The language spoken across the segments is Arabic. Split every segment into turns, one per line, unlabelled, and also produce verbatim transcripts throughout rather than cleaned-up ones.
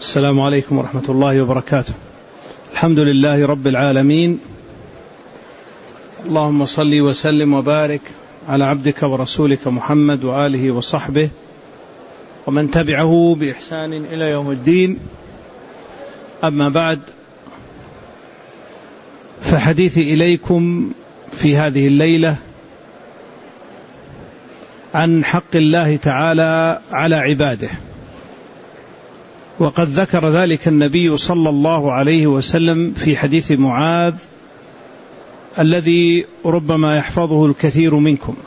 السلام عليكم ورحمة الله وبركاته. الحمد لله رب العالمين، اللهم صل وسلم وبارك على عبدك ورسولك محمد وآله وصحبه ومن تبعه بإحسان إلى يوم الدين. أما بعد، فحديثي إليكم في هذه الليلة عن حق الله تعالى على عباده، وقد ذكر ذلك النبي صلى الله عليه وسلم في حديث معاذ الذي ربما يحفظه الكثير منكم.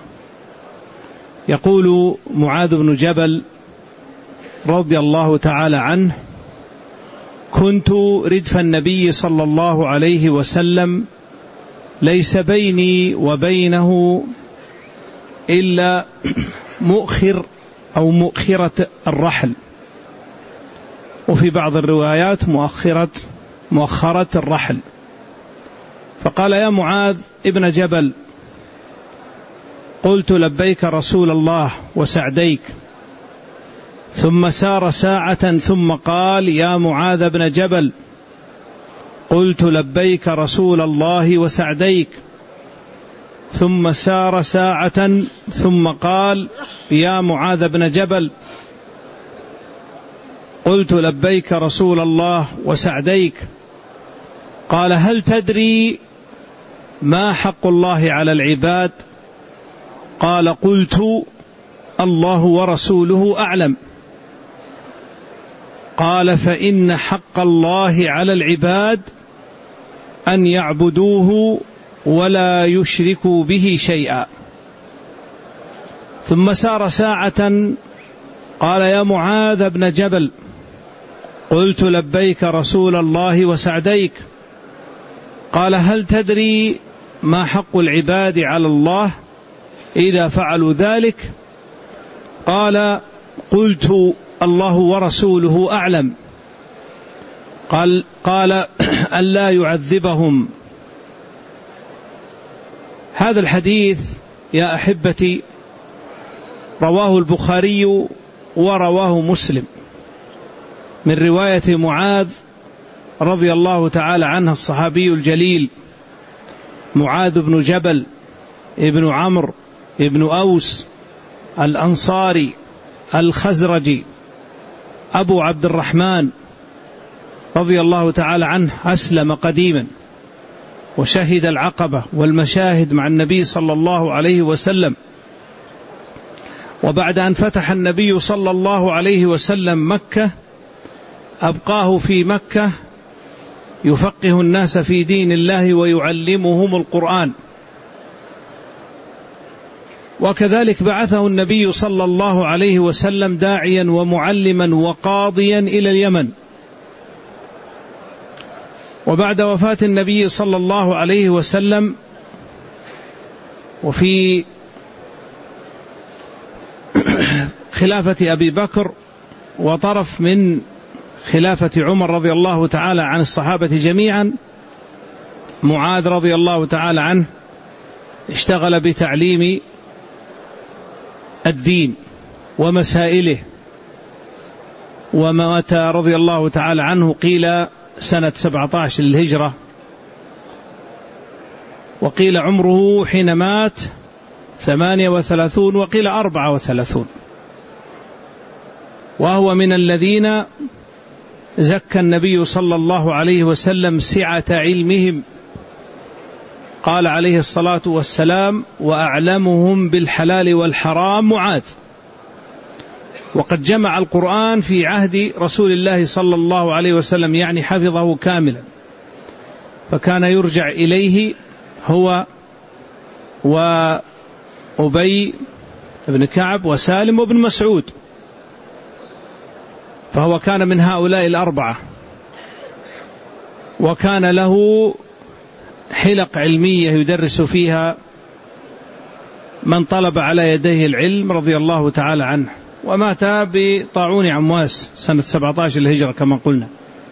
يقول معاذ بن جبل رضي الله تعالى عنه: كنت ردف النبي صلى الله عليه وسلم، ليس بيني وبينه إلا مؤخر أو مؤخرة الرحل، وفي بعض الروايات مؤخرة مؤخرة الرحل. فقال: يا معاذ ابن جبل. قلت: لبيك رسول الله وسعديك. ثم سار ساعة ثم قال: يا معاذ بن جبل. قلت: لبيك رسول الله وسعديك. ثم سار ساعة ثم قال: يا معاذ بن جبل. قلت: لبيك رسول الله وسعديك. قال: هل تدري ما حق الله على العباد؟ قال: قلت: الله ورسوله أعلم. قال: فإن حق الله على العباد أن يعبدوه ولا يشركوا به شيئا. ثم سار ساعة قال: يا معاذ بن جبل. قلت: لبيك رسول الله وسعديك. قال: هل تدري ما حق العباد على الله إذا فعلوا ذلك؟ قال: قلت: الله ورسوله أعلم. قال قال ألا يعذبهم. هذا الحديث يا أحبتي رواه البخاري ورواه مسلم من رواية معاذ رضي الله تعالى عنه، الصحابي الجليل معاذ بن جبل ابن عمرو ابن أوس الأنصاري الخزرجي أبو عبد الرحمن رضي الله تعالى عنه. أسلم قديما وشهد العقبة والمشاهد مع النبي صلى الله عليه وسلم، وبعد أن فتح النبي صلى الله عليه وسلم مكة أبقاه في مكة يفقه الناس في دين الله ويعلمهم القرآن. وكذلك بعثه النبي صلى الله عليه وسلم داعيا ومعلما وقاضيا إلى اليمن. وبعد وفاة النبي صلى الله عليه وسلم وفي خلافة أبي بكر وطرف من خلافة عمر رضي الله تعالى عن الصحابة جميعا، معاذ رضي الله تعالى عنه اشتغل بتعليم الدين ومسائله. ومات رضي الله تعالى عنه قيل سنة سبعة عشر للهجرة، وقيل عمره حين مات ثمانية وثلاثون، وقيل أربعة وثلاثون. وهو من الذين زكى النبي صلى الله عليه وسلم سعة علمهم. قال عليه الصلاة والسلام: وأعلمهم بالحلال والحرام معاذ. وقد جمع القرآن في عهد رسول الله صلى الله عليه وسلم، يعني حفظه كاملا، فكان يرجع إليه هو وأبي بن كعب وسالم وابن مسعود، فهو كان من هؤلاء الأربعة. وكان له حلق علمية يدرس فيها من طلب على يديه العلم رضي الله تعالى عنه. ومات بطاعون عمواس سنة سبعة عشر الهجرة كما قلنا.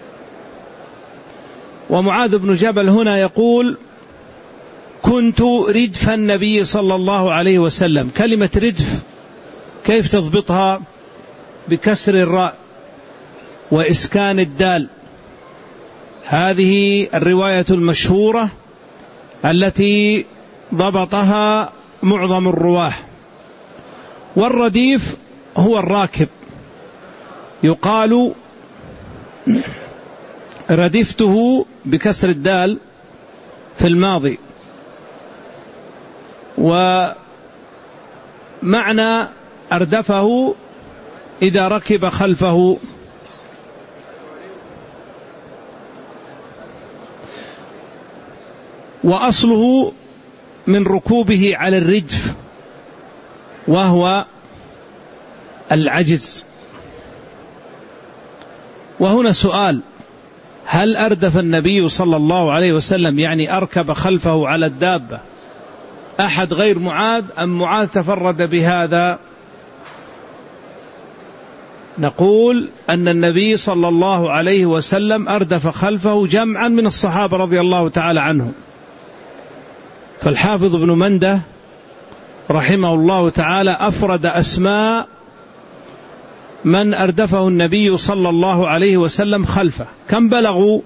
ومعاذ بن جبل هنا يقول: كنت ردف النبي صلى الله عليه وسلم. كلمة ردف كيف تضبطها؟ بكسر الراء وإسكان الدال. هذه الرواية المشهورة التي ضبطها معظم الرواه. والرديف هو الراكب، يقال ردفته بكسر الدال في الماضي. ومعنى أردفه إذا ركب خلفه. وأصله من ركوبه على الردف وهو العجز. وهنا سؤال: هل أردف النبي صلى الله عليه وسلم يعني أركب خلفه على الدابة أحد غير معاذ، أم معاذ تفرد بهذا؟ نقول أن النبي صلى الله عليه وسلم أردف خلفه جمعا من الصحابة رضي الله تعالى عنهم. فالحافظ ابن منده رحمه الله تعالى أفرد أسماء من أردفه النبي صلى الله عليه وسلم خلفه. كم بلغوا؟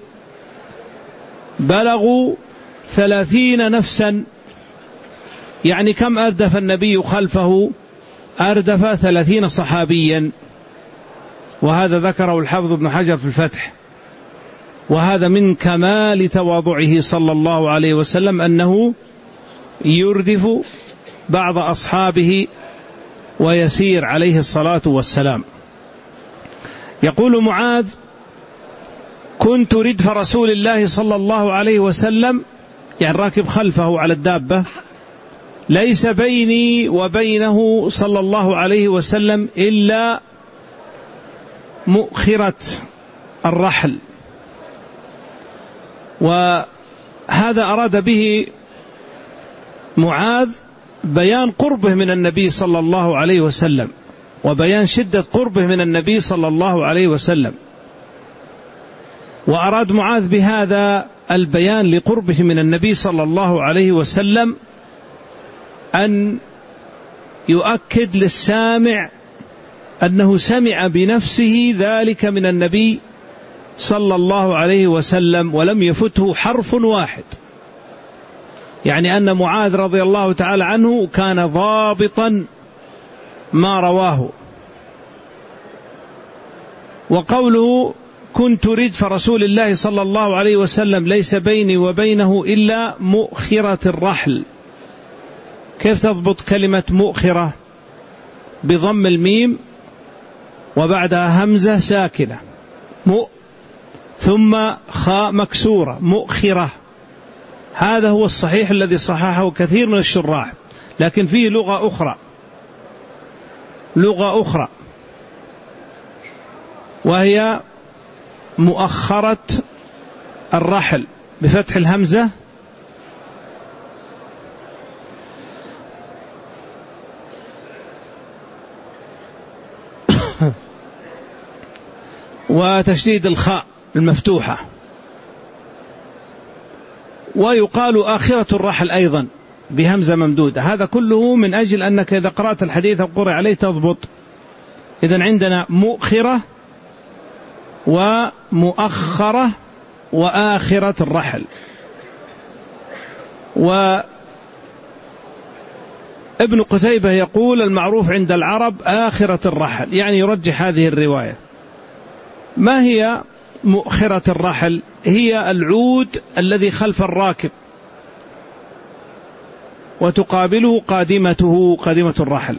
بلغوا ثلاثين نفسا. يعني كم أردف النبي خلفه؟ أردف ثلاثين صحابيا. وهذا ذكره الحافظ ابن حجر في الفتح. وهذا من كمال تواضعه صلى الله عليه وسلم أنه يردف بعض أصحابه ويسير عليه الصلاة والسلام. يقول معاذ: كنت ردف رسول الله صلى الله عليه وسلم، يعني راكب خلفه على الدابة، ليس بيني وبينه صلى الله عليه وسلم إلا مؤخرة الرحل. وهذا أراد به معاذ بيان قربه من النبي صلى الله عليه وسلم، وبيان شدة قربه من النبي صلى الله عليه وسلم. وأراد معاذ بهذا البيان لقربه من النبي صلى الله عليه وسلم أن يؤكد للسامع أنه سمع بنفسه ذلك من النبي صلى الله عليه وسلم ولم يفته حرف واحد. يعني أن معاذ رضي الله تعالى عنه كان ضابطا ما رواه. وقوله كنت ردف رسول الله صلى الله عليه وسلم ليس بيني وبينه إلا مؤخرة الرحل. كيف تضبط كلمة مؤخرة؟ بضم الميم وبعدها همزة ساكنة، مؤ ثم خاء مكسورة، مؤخرة. هذا هو الصحيح الذي صححه كثير من الشراح، لكن فيه لغة أخرى لغة أخرى وهي مؤخرة الرحل بفتح الهمزة وتشديد الخاء المفتوحة. ويقال آخرة الرحل أيضا بهمزة ممدودة. هذا كله من أجل أنك إذا قرأت الحديث أو قرأ عليه تضبط. إذن عندنا مؤخرة ومؤخرة وآخرة الرحل. وابن قتيبة يقول المعروف عند العرب آخرة الرحل، يعني يرجح هذه الرواية. ما هي مؤخرة الرحل؟ هي العود الذي خلف الراكب وتقابله قادمته قادمة الرحل.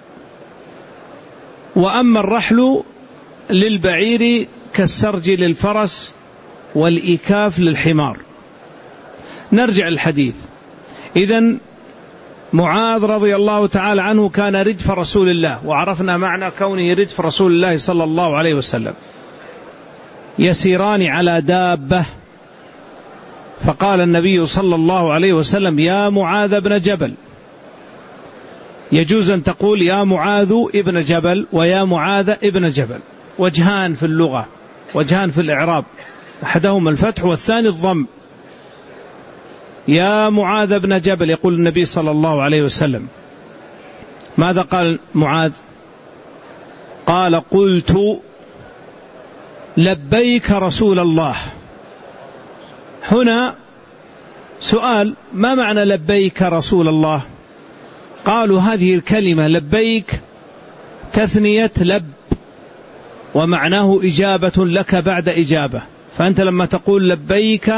وأما الرحل للبعير كالسرج للفرس والإكاف للحمار. نرجع الحديث. إذن معاذ رضي الله تعالى عنه كان ردف رسول الله، وعرفنا معنى كونه ردف رسول الله صلى الله عليه وسلم. يسيران على دابة، فقال النبي صلى الله عليه وسلم يا معاذ بن جبل. يجوز أن تقول يا معاذ ابن جبل ويا معاذ ابن جبل، وجهان في اللغة، وجهان في الإعراب، أحدهما الفتح والثاني الضم. يا معاذ بن جبل يقول النبي صلى الله عليه وسلم. ماذا قال معاذ؟ قال قلت لبيك رسول الله. هنا سؤال: ما معنى لبيك رسول الله؟ قالوا هذه الكلمة لبيك تثنية لب، ومعناه إجابة لك بعد إجابة. فأنت لما تقول لبيك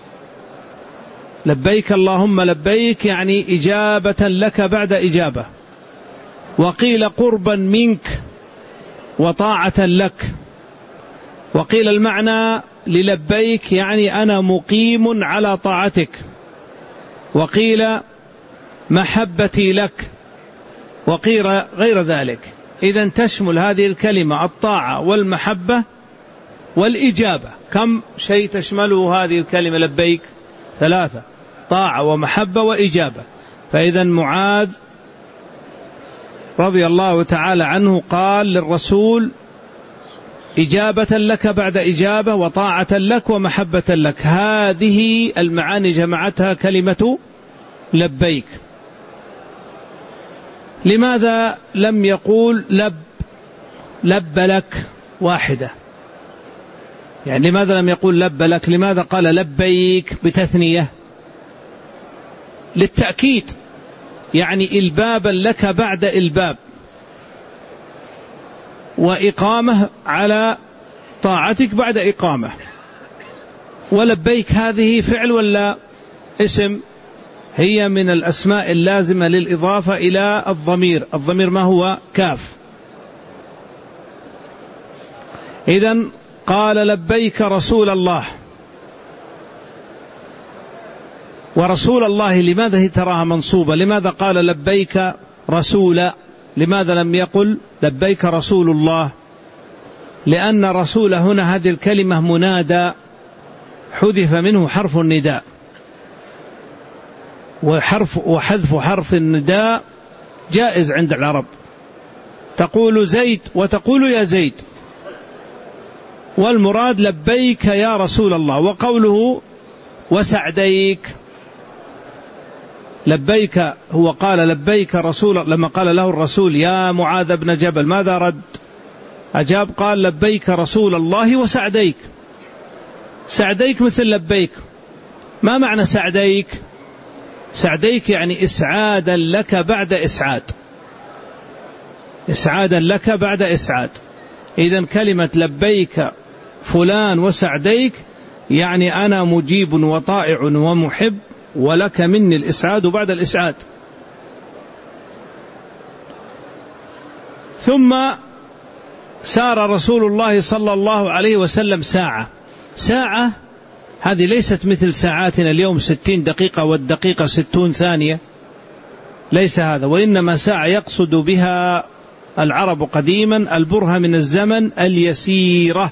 لبيك اللهم لبيك يعني إجابة لك بعد إجابة. وقيل قربا منك وطاعة لك. وقيل المعنى للبيك يعني أنا مقيم على طاعتك. وقيل محبتي لك، وقيل غير ذلك. إذن تشمل هذه الكلمة الطاعة والمحبة والإجابة. كم شيء تشمله هذه الكلمة لبيك؟ ثلاثة: طاعة ومحبة وإجابة. فإذا معاذ رضي الله تعالى عنه قال للرسول: إجابة لك بعد إجابة، وطاعة لك، ومحبة لك. هذه المعاني جمعتها كلمة لبيك. لماذا لم يقول لب لب لك واحدة؟ يعني لماذا لم يقول لب لك؟ لماذا قال لبيك بتثنية؟ للتأكيد، يعني إلبابا لك بعد إلباب، وإقامة على طاعتك بعد إقامة. ولبيك هذه فعل ولا اسم؟ هي من الأسماء اللازمة للإضافة إلى الضمير. الضمير ما هو؟ كاف. إذن قال لبيك رسول الله. ورسول الله لماذا هي تراها منصوبة؟ لماذا قال لبيك رسولا؟ لماذا لم يقل لبيك رسول الله؟ لأن رسول هنا هذه الكلمة منادى، حذف منه حرف النداء، وحرف وحذف حرف النداء جائز عند العرب. تقول زيد وتقول يا زيد، والمراد لبيك يا رسول الله. وقوله وسعديك، لبيك هو قال لبيك رسول، لما قال له الرسول يا معاذ بن جبل ماذا رد؟ أجاب قال لبيك رسول الله وسعديك. سعديك مثل لبيك. ما معنى سعديك؟ سعديك يعني إسعادا لك بعد إسعاد، إسعادا لك بعد إسعاد. إذن كلمة لبيك فلان وسعديك يعني أنا مجيب وطائع ومحب، ولك مني الإسعاد بعد الإسعاد. ثم سار رسول الله صلى الله عليه وسلم ساعة. ساعة هذه ليست مثل ساعاتنا اليوم ستين دقيقة والدقيقة ستون ثانية، ليس هذا، وإنما ساعة يقصد بها العرب قديما البرهة من الزمن اليسيرة.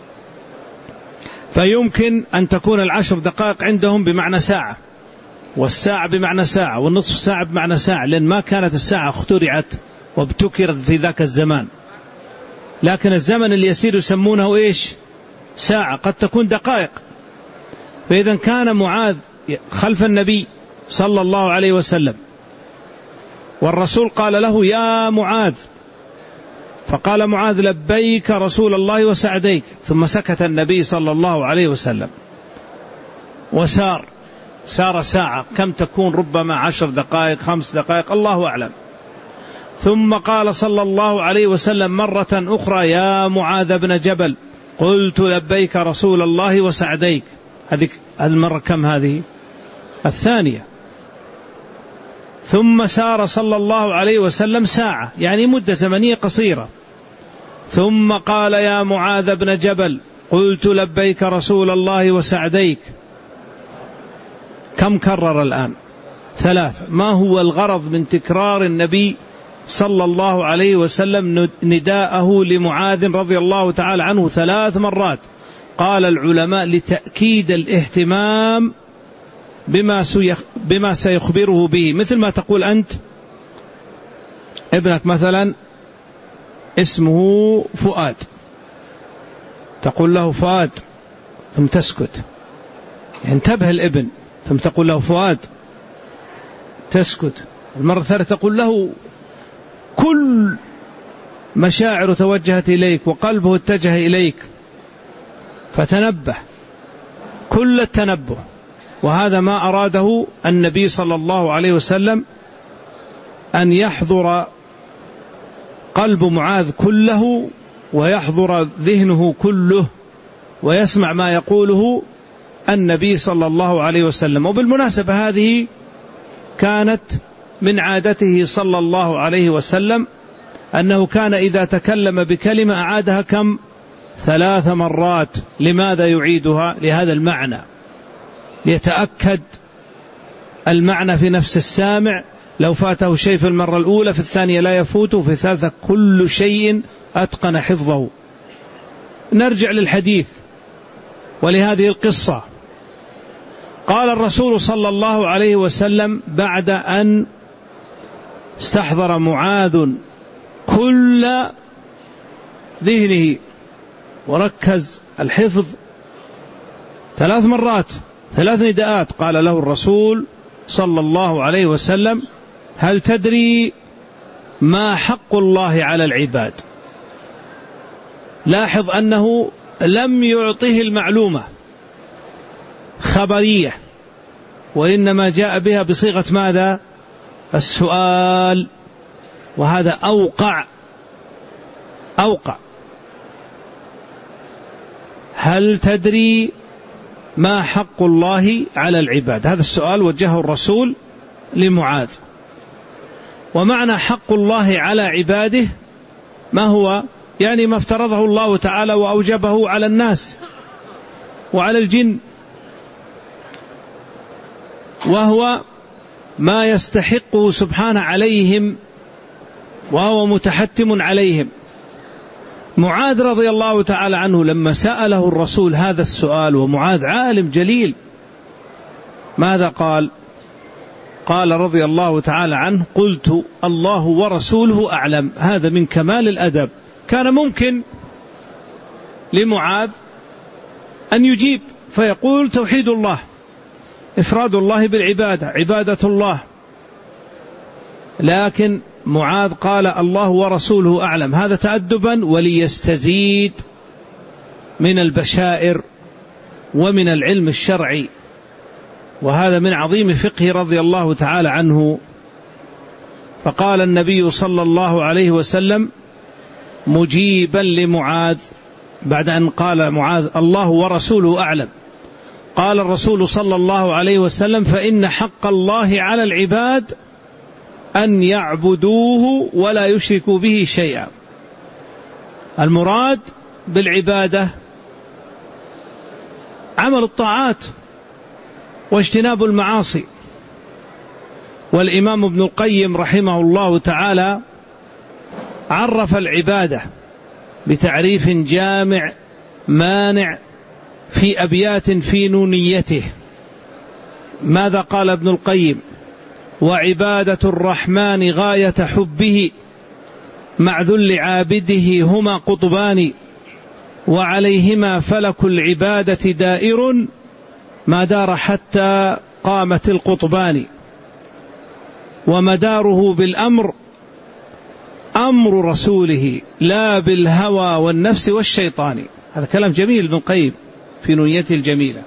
فيمكن أن تكون العشر دقائق عندهم بمعنى ساعة، والساعة بمعنى ساعة، والنصف ساعة بمعنى ساعة، لأن ما كانت الساعة اخترعت وابتكرت في ذاك الزمان. لكن الزمن اليسير يسمونه إيش؟ ساعة، قد تكون دقائق. فإذا كان معاذ خلف النبي صلى الله عليه وسلم، والرسول قال له يا معاذ، فقال معاذ لبيك رسول الله وسعديك، ثم سكت النبي صلى الله عليه وسلم وسار. سار ساعة، كم تكون؟ ربما عشر دقائق، خمس دقائق، الله أعلم. ثم قال صلى الله عليه وسلم مرة أخرى يا معاذ بن جبل، قلت لبيك رسول الله وسعديك. هذه المرة كم هذه؟ الثانية. ثم سار صلى الله عليه وسلم ساعة، يعني مدة زمنية قصيرة. ثم قال يا معاذ بن جبل، قلت لبيك رسول الله وسعديك. كم كرر الآن؟ ثلاثة. ما هو الغرض من تكرار النبي صلى الله عليه وسلم نداءه لمعاذ رضي الله تعالى عنه ثلاث مرات؟ قال العلماء لتأكيد الاهتمام بما بما سيخبره به. مثل ما تقول أنت ابنك مثلا اسمه فؤاد، تقول له فؤاد ثم تسكت، ينتبه الابن، ثم تقول له فؤاد تسكت. المرة الثالثة تقول له كل مشاعر توجهت إليك وقلبه اتجه إليك، فتنبه كل التنبه. وهذا ما أراده النبي صلى الله عليه وسلم، أن يحضر قلب معاذ كله ويحضر ذهنه كله ويسمع ما يقوله النبي صلى الله عليه وسلم. وبالمناسبة هذه كانت من عادته صلى الله عليه وسلم، أنه كان إذا تكلم بكلمة أعادها كم؟ ثلاث مرات. لماذا يعيدها؟ لهذا المعنى، يتأكد المعنى في نفس السامع. لو فاته شيء في المرة الأولى في الثانية لا يفوته، في الثالثة كل شيء أتقن حفظه. نرجع للحديث ولهذه القصة. قال الرسول صلى الله عليه وسلم بعد أن استحضر معاذ كل ذهنه وركز الحفظ ثلاث مرات، ثلاث نداءات، قال له الرسول صلى الله عليه وسلم: هل تدري ما حق الله على العباد؟ لاحظ أنه لم يعطيه المعلومة خبرية، وإنما جاء بها بصيغة ماذا؟ السؤال. وهذا أوقع أوقع. هل تدري ما حق الله على العباد؟ هذا السؤال وجهه الرسول لمعاذ. ومعنى حق الله على عباده ما هو؟ يعني ما افترضه الله تعالى وأوجبه على الناس وعلى الجن، وهو ما يستحقه سبحانه عليهم وهو متحتم عليهم. معاذ رضي الله تعالى عنه لما سأله الرسول هذا السؤال، ومعاذ عالم جليل، ماذا قال؟ قال رضي الله تعالى عنه: قلت الله ورسوله أعلم. هذا من كمال الأدب. كان ممكن لمعاذ أن يجيب فيقول توحيد الله، إفراد الله بالعبادة، عبادة الله، لكن معاذ قال الله ورسوله أعلم، هذا تأدبا وليستزيد من البشائر ومن العلم الشرعي. وهذا من عظيم فقه رضي الله تعالى عنه. فقال النبي صلى الله عليه وسلم مجيبا لمعاذ بعد أن قال معاذ الله ورسوله أعلم، قال الرسول صلى الله عليه وسلم: فإن حق الله على العباد أن يعبدوه ولا يشركوا به شيئا. المراد بالعبادة عمل الطاعات واجتناب المعاصي. والإمام ابن القيم رحمه الله تعالى عرف العبادة بتعريف جامع مانع في أبيات في نونيته. ماذا قال ابن القيم؟ وعبادة الرحمن غاية حبه مع ذل عابده هما قطبان، وعليهما فلك العبادة دائر ما دار حتى قامت القطبان، ومداره بالأمر أمر رسوله لا بالهوى والنفس والشيطان. هذا كلام جميل ابن القيم في نونيته الجميلة.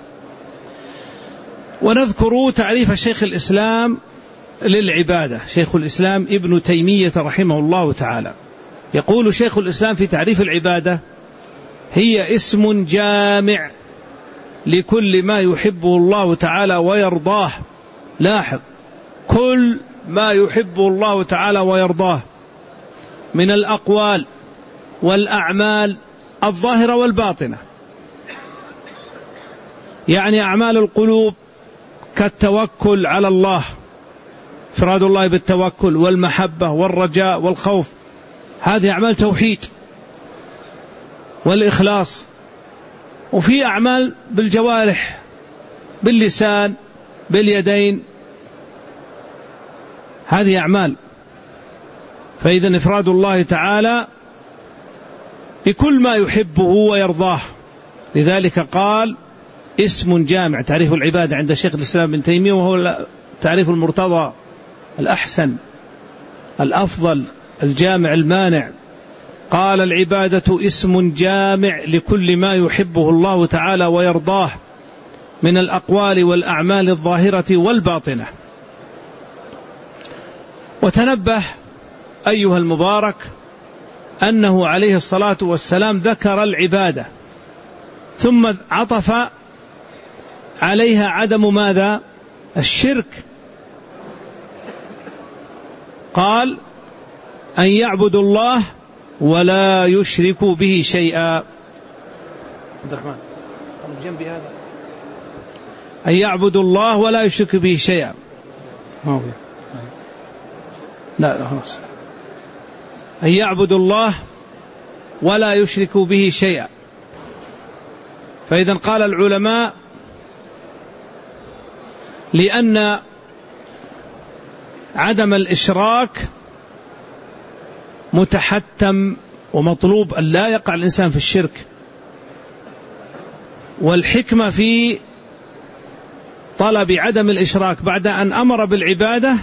ونذكر تعريف شيخ الإسلام للعبادة، شيخ الإسلام ابن تيمية رحمه الله تعالى. يقول شيخ الإسلام في تعريف العبادة: هي اسم جامع لكل ما يحبه الله تعالى ويرضاه. لاحظ، كل ما يحبه الله تعالى ويرضاه من الأقوال والأعمال الظاهرة والباطنة. يعني أعمال القلوب كالتوكل على الله، إفراد الله بالتوكل والمحبة والرجاء والخوف، هذه أعمال توحيد والإخلاص. وفي أعمال بالجوارح، باللسان، باليدين، هذه أعمال. فإذا إفراد الله تعالى بكل ما يحبه ويرضاه. لذلك قال اسم جامع. تعريف العبادة عند شيخ الإسلام ابن تيمية وهو تعريف المرتضى الأحسن الأفضل الجامع المانع قال العبادة اسم جامع لكل ما يحبه الله تعالى ويرضاه من الأقوال والأعمال الظاهرة والباطنة. وتنبه أيها المبارك أنه عليه الصلاة والسلام ذكر العبادة ثم عطف عليها عدم ماذا؟ الشرك. قال أن يعبدوا الله ولا يشركوا به شيئا. عبد الرحمن جنبي هذا. أن يعبدوا الله ولا يشركوا به شيئا. لا لا خلاص. أن يعبدوا الله ولا يشركوا به شيئا. فإذا قال العلماء لأن عدم الإشراك متحتم ومطلوب أن لا يقع الإنسان في الشرك، والحكمة في طلب عدم الإشراك بعد أن أمر بالعبادة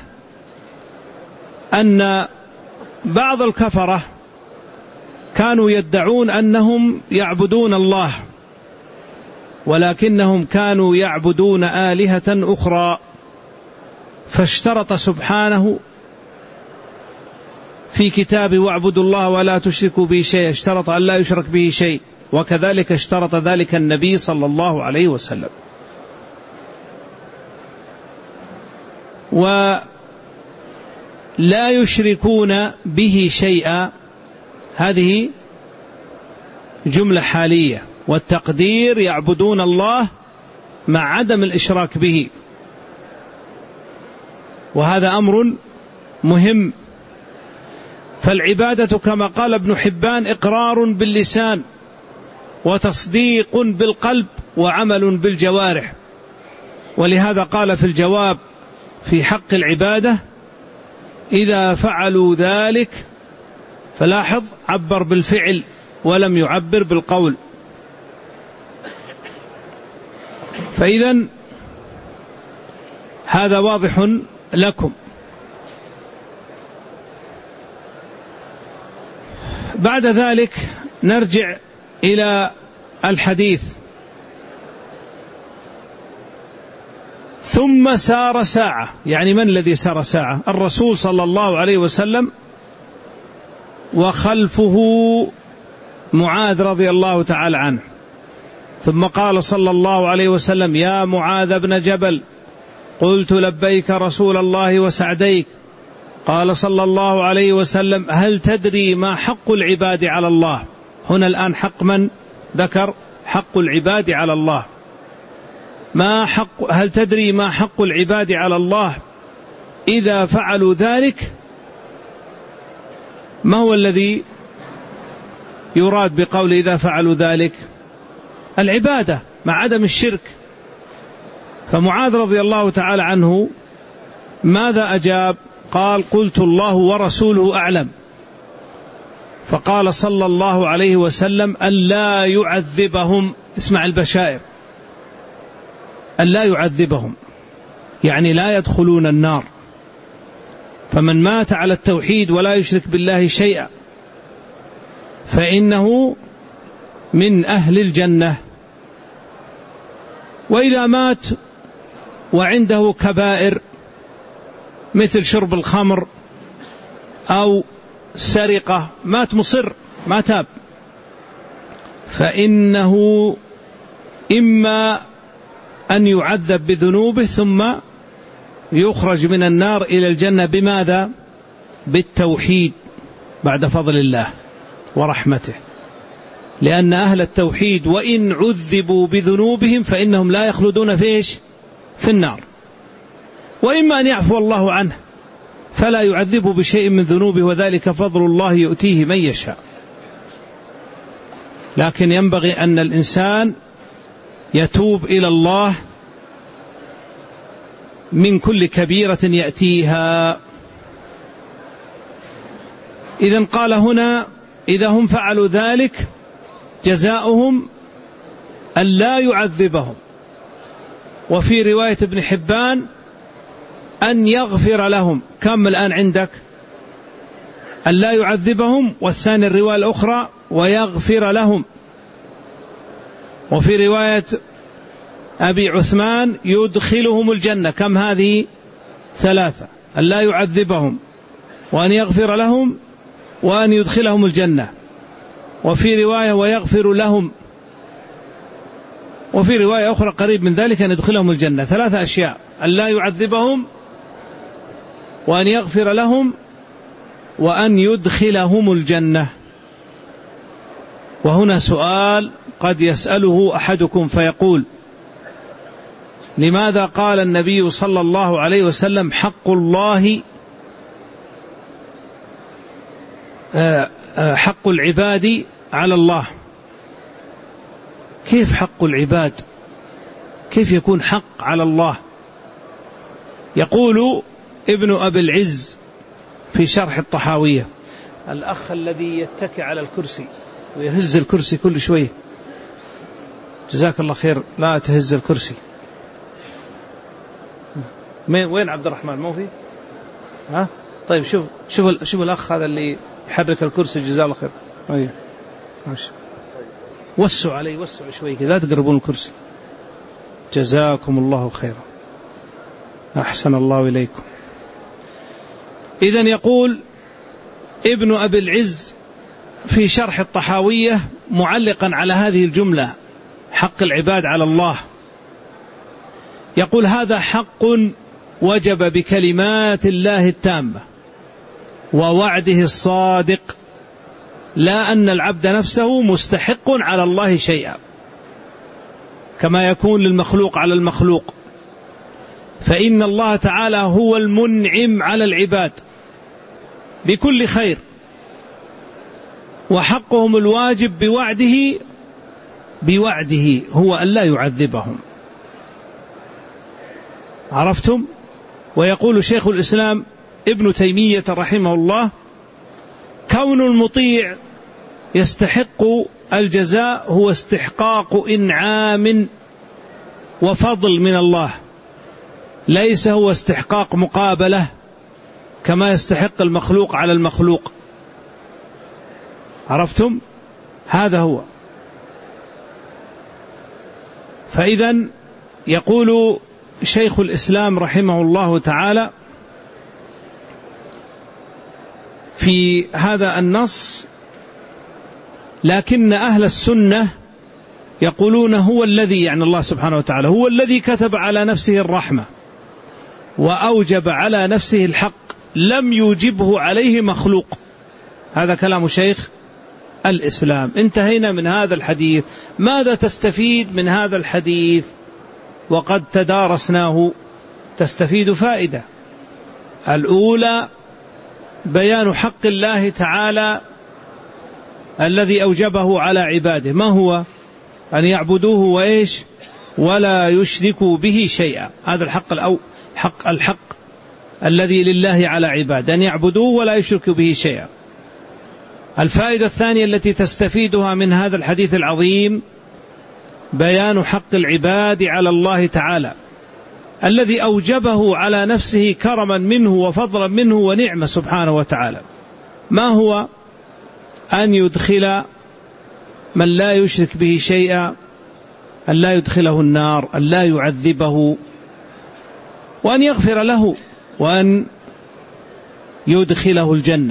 أن بعض الكفرة كانوا يدعون أنهم يعبدون الله ولكنهم كانوا يعبدون آلهة أخرى، فاشترط سبحانه في كتابه واعبدوا الله ولا تشركوا به شيء، اشترط أن لا يشرك به شيء، وكذلك اشترط ذلك النبي صلى الله عليه وسلم. ولا يشركون به شيئا هذه جملة حالية، والتقدير يعبدون الله مع عدم الإشراك به، وهذا أمر مهم. فالعبادة كما قال ابن حبان إقرار باللسان وتصديق بالقلب وعمل بالجوارح. ولهذا قال في الجواب في حق العبادة إذا فعلوا ذلك، فلاحظ عبر بالفعل ولم يعبر بالقول. فإذن هذا واضح لكم. بعد ذلك نرجع إلى الحديث. ثم سار ساعة، يعني من الذي سار ساعة؟ الرسول صلى الله عليه وسلم، وخلفه معاذ رضي الله تعالى عنه. ثم قال صلى الله عليه وسلم يا معاذ بن جبل، قلت لبيك رسول الله وسعديك. قال صلى الله عليه وسلم هل تدري ما حق العباد على الله؟ هنا الآن حق من ذكر؟ حق العباد على الله. ما حق هل تدري ما حق العباد على الله إذا فعلوا ذلك؟ ما هو الذي يراد بقول إذا فعلوا ذلك؟ العبادة مع عدم الشرك. فمعاذ رضي الله تعالى عنه ماذا أجاب؟ قال قلت الله ورسوله أعلم. فقال صلى الله عليه وسلم أن لا يعذبهم، اسمع البشائر، أن لا يعذبهم يعني لا يدخلون النار. فمن مات على التوحيد ولا يشرك بالله شيئا فإنه من أهل الجنة. وإذا مات وعنده كبائر مثل شرب الخمر أو سرقة، مات مصر ما تاب، فإنه إما أن يعذب بذنوبه ثم يخرج من النار إلى الجنة بماذا؟ بالتوحيد بعد فضل الله ورحمته، لأن أهل التوحيد وإن عذبوا بذنوبهم فإنهم لا يخلدون فيش في النار. وإما أن يعفو الله عنه فلا يعذبه بشيء من ذنوبه، وذلك فضل الله يؤتيه من يشاء. لكن ينبغي أن الإنسان يتوب إلى الله من كل كبيرة يأتيها. إذن قال هنا إذا هم فعلوا ذلك جزاؤهم أن لا يعذبهم. وفي رواية ابن حبان أن يغفر لهم. كم الآن عندك؟ أن لا يعذبهم، والثاني الرواية الأخرى ويغفر لهم. وفي رواية أبي عثمان يدخلهم الجنة. كم هذه؟ ثلاثة: أن لا يعذبهم، وأن يغفر لهم، وأن يدخلهم الجنة. وفي رواية ويغفر لهم، وفي رواية أخرى قريب من ذلك أن يدخلهم الجنة. ثلاثة أشياء: أن لا يعذبهم، وأن يغفر لهم، وأن يدخلهم الجنة. وهنا سؤال قد يسأله أحدكم فيقول: لماذا قال النبي صلى الله عليه وسلم حق الله حق العباد على الله؟ كيف حق العباد؟ كيف يكون حق على الله؟ يقول ابن أبي العز في شرح الطحاوية: الأخ الذي يتكئ على الكرسي ويهز الكرسي كل شوية، جزاك الله خير، لا تهز الكرسي. وين عبد الرحمن؟ مو فيه؟ ها؟ طيب شوف شوف شوف الأخ هذا اللي يحرك الكرسي، جزاه الله خير. أيه. ماشي. وسعوا عليه، وسعوا شوي كذا، لا تقربون الكرسي. جزاكم الله خيرا، أحسن الله إليكم. إذن يقول ابن أبي العز في شرح الطحاوية معلقا على هذه الجملة حق العباد على الله، يقول: هذا حق وجب بكلمات الله التامة ووعده الصادق، لا أن العبد نفسه مستحق على الله شيئا كما يكون للمخلوق على المخلوق، فإن الله تعالى هو المنعم على العباد بكل خير، وحقهم الواجب بوعده بوعده هو أن لا يعذبهم. عرفتم؟ ويقول شيخ الإسلام ابن تيمية رحمه الله: كون المطيع يستحق الجزاء هو استحقاق إنعام وفضل من الله، ليس هو استحقاق مقابلة كما يستحق المخلوق على المخلوق. عرفتم؟ هذا هو. فإذن يقول شيخ الإسلام رحمه الله تعالى في هذا النص: لكن أهل السنة يقولون هو الذي، يعني الله سبحانه وتعالى، هو الذي كتب على نفسه الرحمة وأوجب على نفسه الحق، لم يوجبه عليه مخلوق. هذا كلام شيخ الإسلام. انتهينا من هذا الحديث. ماذا تستفيد من هذا الحديث وقد تدارسناه؟ تستفيد فائدة. الأولى: بيان حق الله تعالى الذي أوجبه على عباده. ما هو؟ أن يعبدوه وإيش؟ ولا يشركوا به شيئا. هذا الحق الأو حق الحق الذي لله على عباده، أن يعبدوه ولا يشركوا به شيئا. الفائدة الثانية التي تستفيدها من هذا الحديث العظيم: بيان حق العباد على الله تعالى الذي أوجبه على نفسه كرما منه وفضلا منه ونعمة سبحانه وتعالى. ما هو؟ أن يدخل من لا يشرك به شيئا، أن لا يدخله النار، أن لا يعذبه، وأن يغفر له، وأن يدخله الجنة.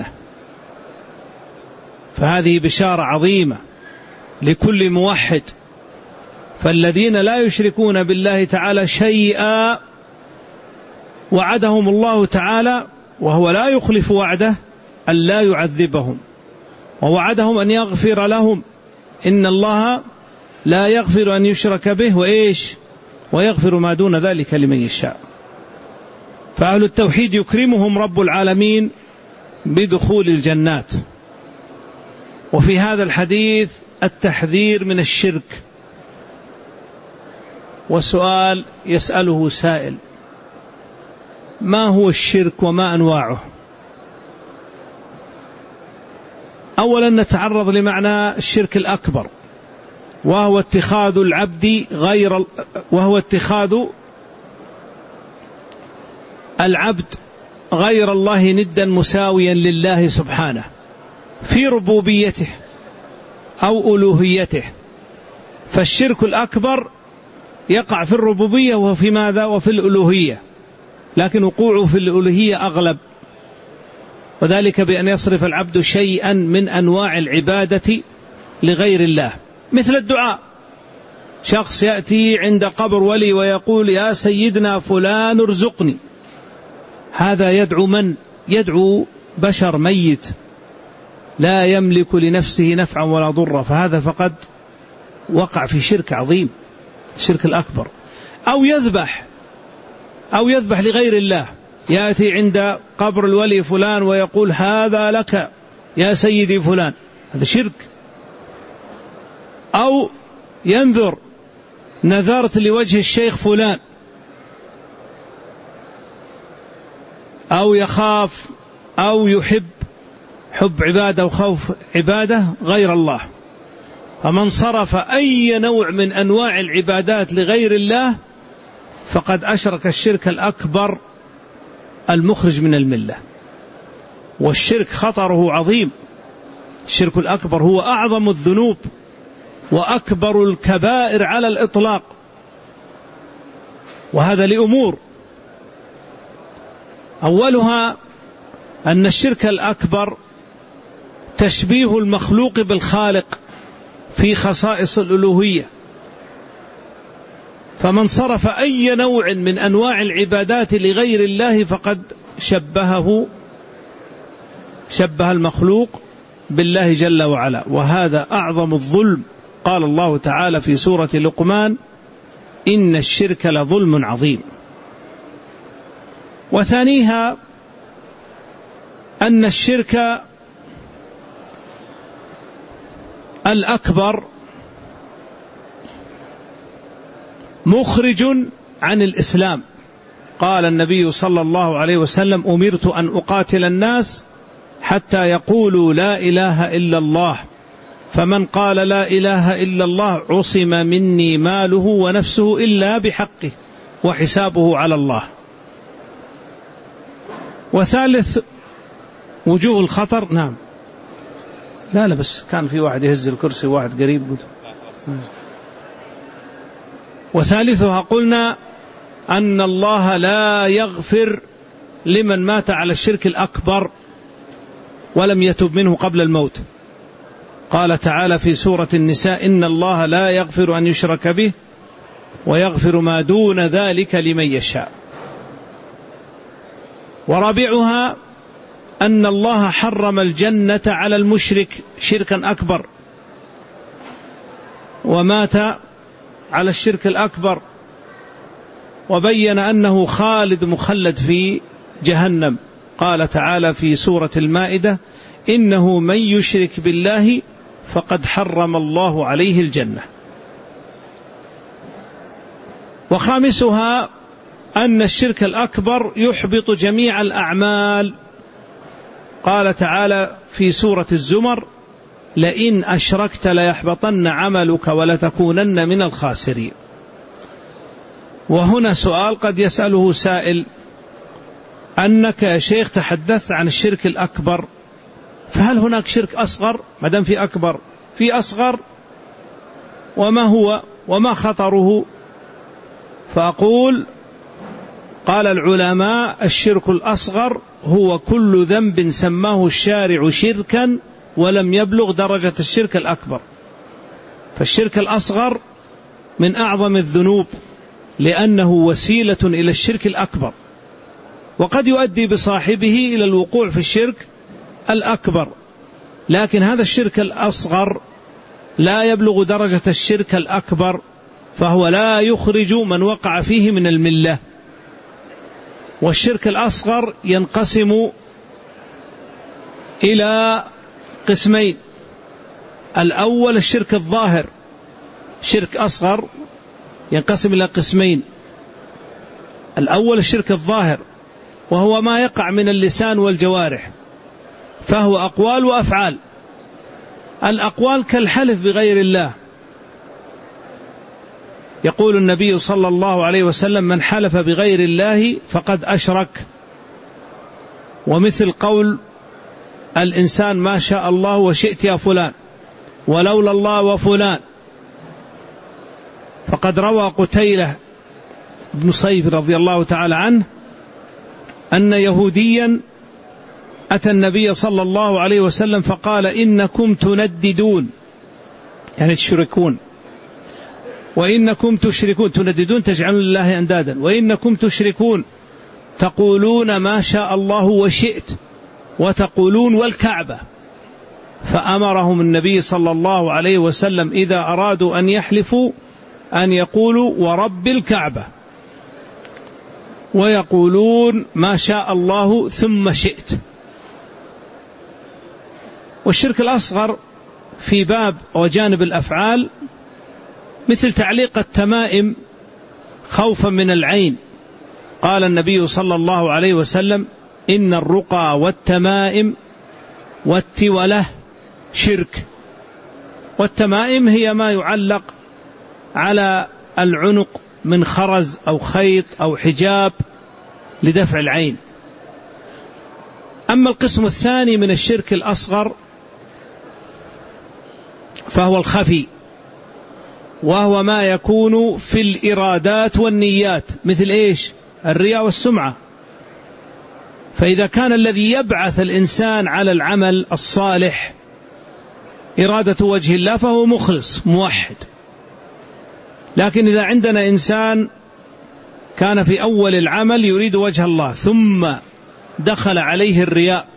فهذه بشارة عظيمة لكل موحد. فالذين لا يشركون بالله تعالى شيئا وعدهم الله تعالى، وهو لا يخلف وعده، أن لا يعذبهم، ووعدهم أن يغفر لهم. إن الله لا يغفر أن يشرك به وإيش ويغفر ما دون ذلك لمن يشاء. فأهل التوحيد يكرمهم رب العالمين بدخول الجنات. وفي هذا الحديث التحذير من الشرك. وسؤال يسأله سائل: ما هو الشرك وما أنواعه؟ أولا نتعرض لمعنى الشرك الأكبر، وهو اتخاذ العبد غير وهو اتخاذ العبد غير الله ندا مساويا لله سبحانه في ربوبيته أو ألوهيته، فالشرك الأكبر يقع في الربوبية وفي ماذا؟ وفي الألوهية، لكن وقوعه في الألوهية أغلب، وذلك بأن يصرف العبد شيئا من أنواع العبادة لغير الله، مثل الدعاء. شخص يأتي عند قبر ولي ويقول يا سيدنا فلان ارزقني، هذا يدعو من؟ يدعو بشر ميت لا يملك لنفسه نفعا ولا ضرا، فهذا فقد وقع في شرك عظيم، الشرك الأكبر. أو يذبح أو يذبح لغير الله، يأتي عند قبر الولي فلان ويقول هذا لك يا سيدي فلان، هذا شرك. أو ينذر نذرت لوجه الشيخ فلان، أو يخاف أو يحب حب عبادة وخوف عبادة غير الله. فمن صرف أي نوع من أنواع العبادات لغير الله فقد أشرك الشرك الأكبر المخرج من الملة. والشرك خطره عظيم، الشرك الأكبر هو أعظم الذنوب وأكبر الكبائر على الإطلاق، وهذا لأمور. أولها أن الشرك الأكبر تشبيه المخلوق بالخالق في خصائص الألوهية، فمن صرف أي نوع من أنواع العبادات لغير الله فقد شبهه شبه المخلوق بالله جل وعلا، وهذا أعظم الظلم. قال الله تعالى في سورة لقمان إن الشرك لظلم عظيم. وثانيها أن الشرك الأكبر مخرج عن الإسلام. قال النبي صلى الله عليه وسلم أمرت أن أقاتل الناس حتى يقولوا لا إله إلا الله، فمن قال لا إله إلا الله عصم مني ماله ونفسه إلا بحقه وحسابه على الله. وثالث وجوه الخطر، نعم لا لا بس كان في واحد يهز الكرسي واحد قريب قلت. وثالثها قلنا أن الله لا يغفر لمن مات على الشرك الأكبر ولم يتب منه قبل الموت. قال تعالى في سورة النساء إن الله لا يغفر أن يشرك به ويغفر ما دون ذلك لمن يشاء. ورابعها أن الله حرم الجنة على المشرك شركا أكبر ومات على الشرك الأكبر، وبين أنه خالد مخلد في جهنم. قال تعالى في سورة المائدة إنه من يشرك بالله فقد حرم الله عليه الجنة. وخامسها أن الشرك الأكبر يحبط جميع الأعمال. قال تعالى في سورة الزمر لئن أشركت ليحبطن عملك ولتكونن من الخاسرين. وهنا سؤال قد يسأله سائل، أنك يا شيخ تحدثت عن الشرك الأكبر، فهل هناك شرك أصغر؟ ما دام في أكبر في أصغر، وما هو وما خطره؟ فأقول قال العلماء الشرك الأصغر هو كل ذنب سماه الشارع شركا ولم يبلغ درجة الشرك الأكبر. فالشرك الأصغر من أعظم الذنوب لأنه وسيلة إلى الشرك الأكبر، وقد يؤدي بصاحبه إلى الوقوع في الشرك الأكبر، لكن هذا الشرك الأصغر لا يبلغ درجة الشرك الأكبر، فهو لا يخرج من وقع فيه من الملة. والشرك الأصغر ينقسم إلى قسمين. الأول الشرك الظاهر، شرك أصغر ينقسم إلى قسمين. الأول الشرك الظاهر وهو ما يقع من اللسان والجوارح، فهو أقوال وأفعال. الأقوال كالحلف بغير الله، يقول النبي صلى الله عليه وسلم من حلف بغير الله فقد أشرك. ومثل قول الإنسان ما شاء الله وشئت يا فلان ولولا الله وفلان. فقد روى قتيلة بن صيف رضي الله تعالى عنه أن يهوديا أتى النبي صلى الله عليه وسلم فقال إنكم تنددون، يعني تشركون، وإنكم تشركون، تنددون تجعلون لله أندادا، وإنكم تشركون تقولون ما شاء الله وشئت وتقولون والكعبة. فأمرهم النبي صلى الله عليه وسلم إذا أرادوا أن يحلفوا أن يقولوا ورب الكعبة، ويقولون ما شاء الله ثم شئت. والشرك الأصغر في باب وجانب الأفعال مثل تعليق التمائم خوفا من العين. قال النبي صلى الله عليه وسلم إن الرقى والتمائم والتولة شرك. والتمائم هي ما يعلق على العنق من خرز أو خيط أو حجاب لدفع العين. أما القسم الثاني من الشرك الأصغر فهو الخفي، وهو ما يكون في الإرادات والنيات، مثل إيش؟ الرياء والسمعة. فإذا كان الذي يبعث الإنسان على العمل الصالح إرادة وجه الله فهو مخلص موحد. لكن إذا عندنا إنسان كان في أول العمل يريد وجه الله ثم دخل عليه الرياء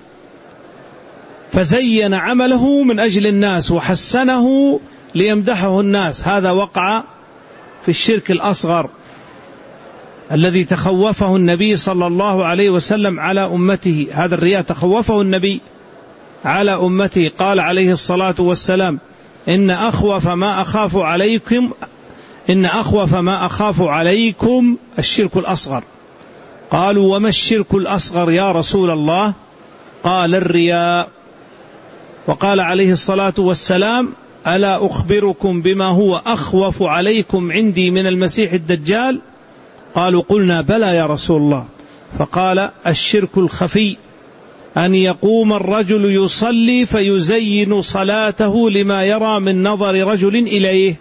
فزين عمله من أجل الناس وحسنه ليمدحه الناس، هذا وقع في الشرك الأصغر الذي تخوفه النبي صلى الله عليه وسلم على أمته. هذا الرياء تخوفه النبي على أمته، قال عليه الصلاة والسلام إن أخوف ما أخاف عليكم إن أخوف ما أخاف عليكم الشرك الأصغر. قالوا وما الشرك الأصغر يا رسول الله؟ قال الرياء. وقال عليه الصلاة والسلام ألا أخبركم بما هو أخوف عليكم عندي من المسيح الدجال؟ قالوا قلنا بلى يا رسول الله. فقال الشرك الخفي أن يقوم الرجل يصلي فيزين صلاته لما يرى من نظر رجل إليه.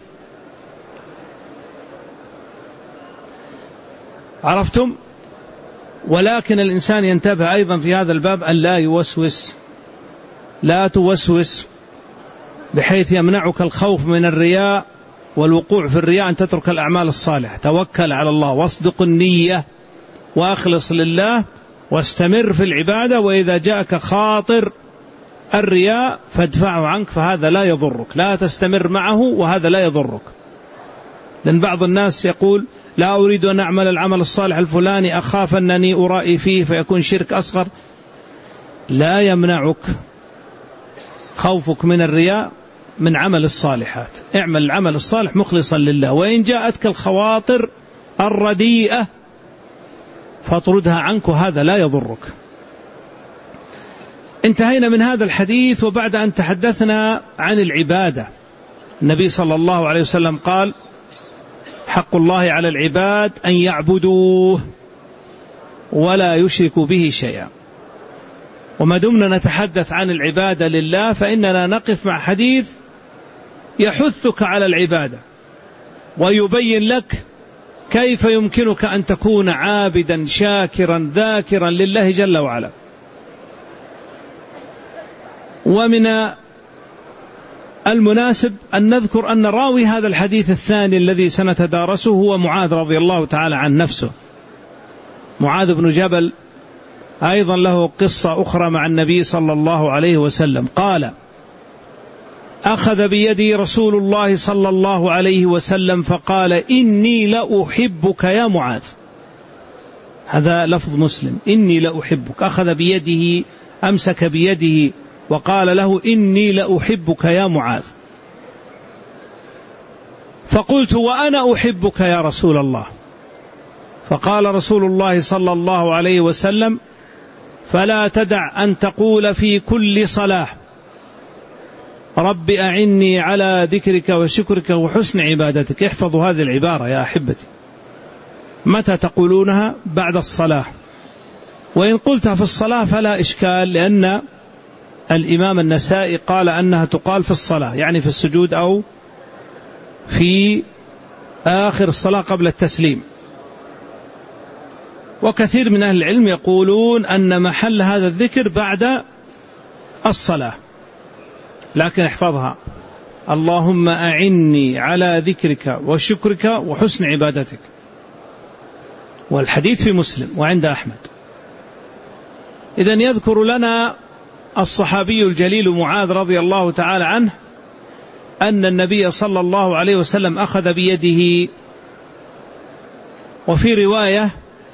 عرفتم؟ ولكن الإنسان ينتبه أيضا في هذا الباب أن لا يوسوس، لا توسوس بحيث يمنعك الخوف من الرياء والوقوع في الرياء أن تترك الأعمال الصالحة. توكل على الله واصدق النية وأخلص لله واستمر في العبادة، وإذا جاءك خاطر الرياء فادفعه عنك، فهذا لا يضرك، لا تستمر معه وهذا لا يضرك. لأن بعض الناس يقول لا أريد أن أعمل العمل الصالح الفلاني أخاف أنني أرائي فيه فيكون شرك أصغر. لا يمنعك خوفك من الرياء من عمل الصالحات، اعمل العمل الصالح مخلصا لله، وإن جاءتك الخواطر الرديئة فاطردها عنك وهذا لا يضرك. انتهينا من هذا الحديث، وبعد أن تحدثنا عن العبادة النبي صلى الله عليه وسلم قال حق الله على العباد أن يعبدوه ولا يشركوا به شيئا. وما دمنا نتحدث عن العبادة لله فإننا نقف مع حديث يحثك على العبادة ويبين لك كيف يمكنك أن تكون عابدا شاكرا ذاكرا لله جل وعلا. ومن المناسب أن نذكر أن راوي هذا الحديث الثاني الذي سنتدارسه هو معاذ رضي الله تعالى عن نفسه. معاذ بن جبل أيضا له قصة أخرى مع النبي صلى الله عليه وسلم. قال أخذ بيدي رسول الله صلى الله عليه وسلم فقال إني لأحبك يا معاذ. هذا لفظ مسلم، إني لأحبك، أخذ بيده أمسك بيده وقال له إني لأحبك يا معاذ. فقلت وأنا أحبك يا رسول الله. فقال رسول الله صلى الله عليه وسلم فلا تدع أن تقول في كل صلاة رب أعني على ذكرك وشكرك وحسن عبادتك. احفظوا هذه العبارة يا أحبتي، متى تقولونها؟ بعد الصلاة. وإن قلتها في الصلاة فلا إشكال، لأن الإمام النسائي قال أنها تقال في الصلاة، يعني في السجود أو في آخر الصلاة قبل التسليم. وكثير من أهل العلم يقولون أن محل هذا الذكر بعد الصلاة، لكن احفظها: اللهم أعني على ذكرك وشكرك وحسن عبادتك. والحديث في مسلم وعند أحمد. إذن يذكر لنا الصحابي الجليل معاذ رضي الله تعالى عنه أن النبي صلى الله عليه وسلم أخذ بيده، وفي رواية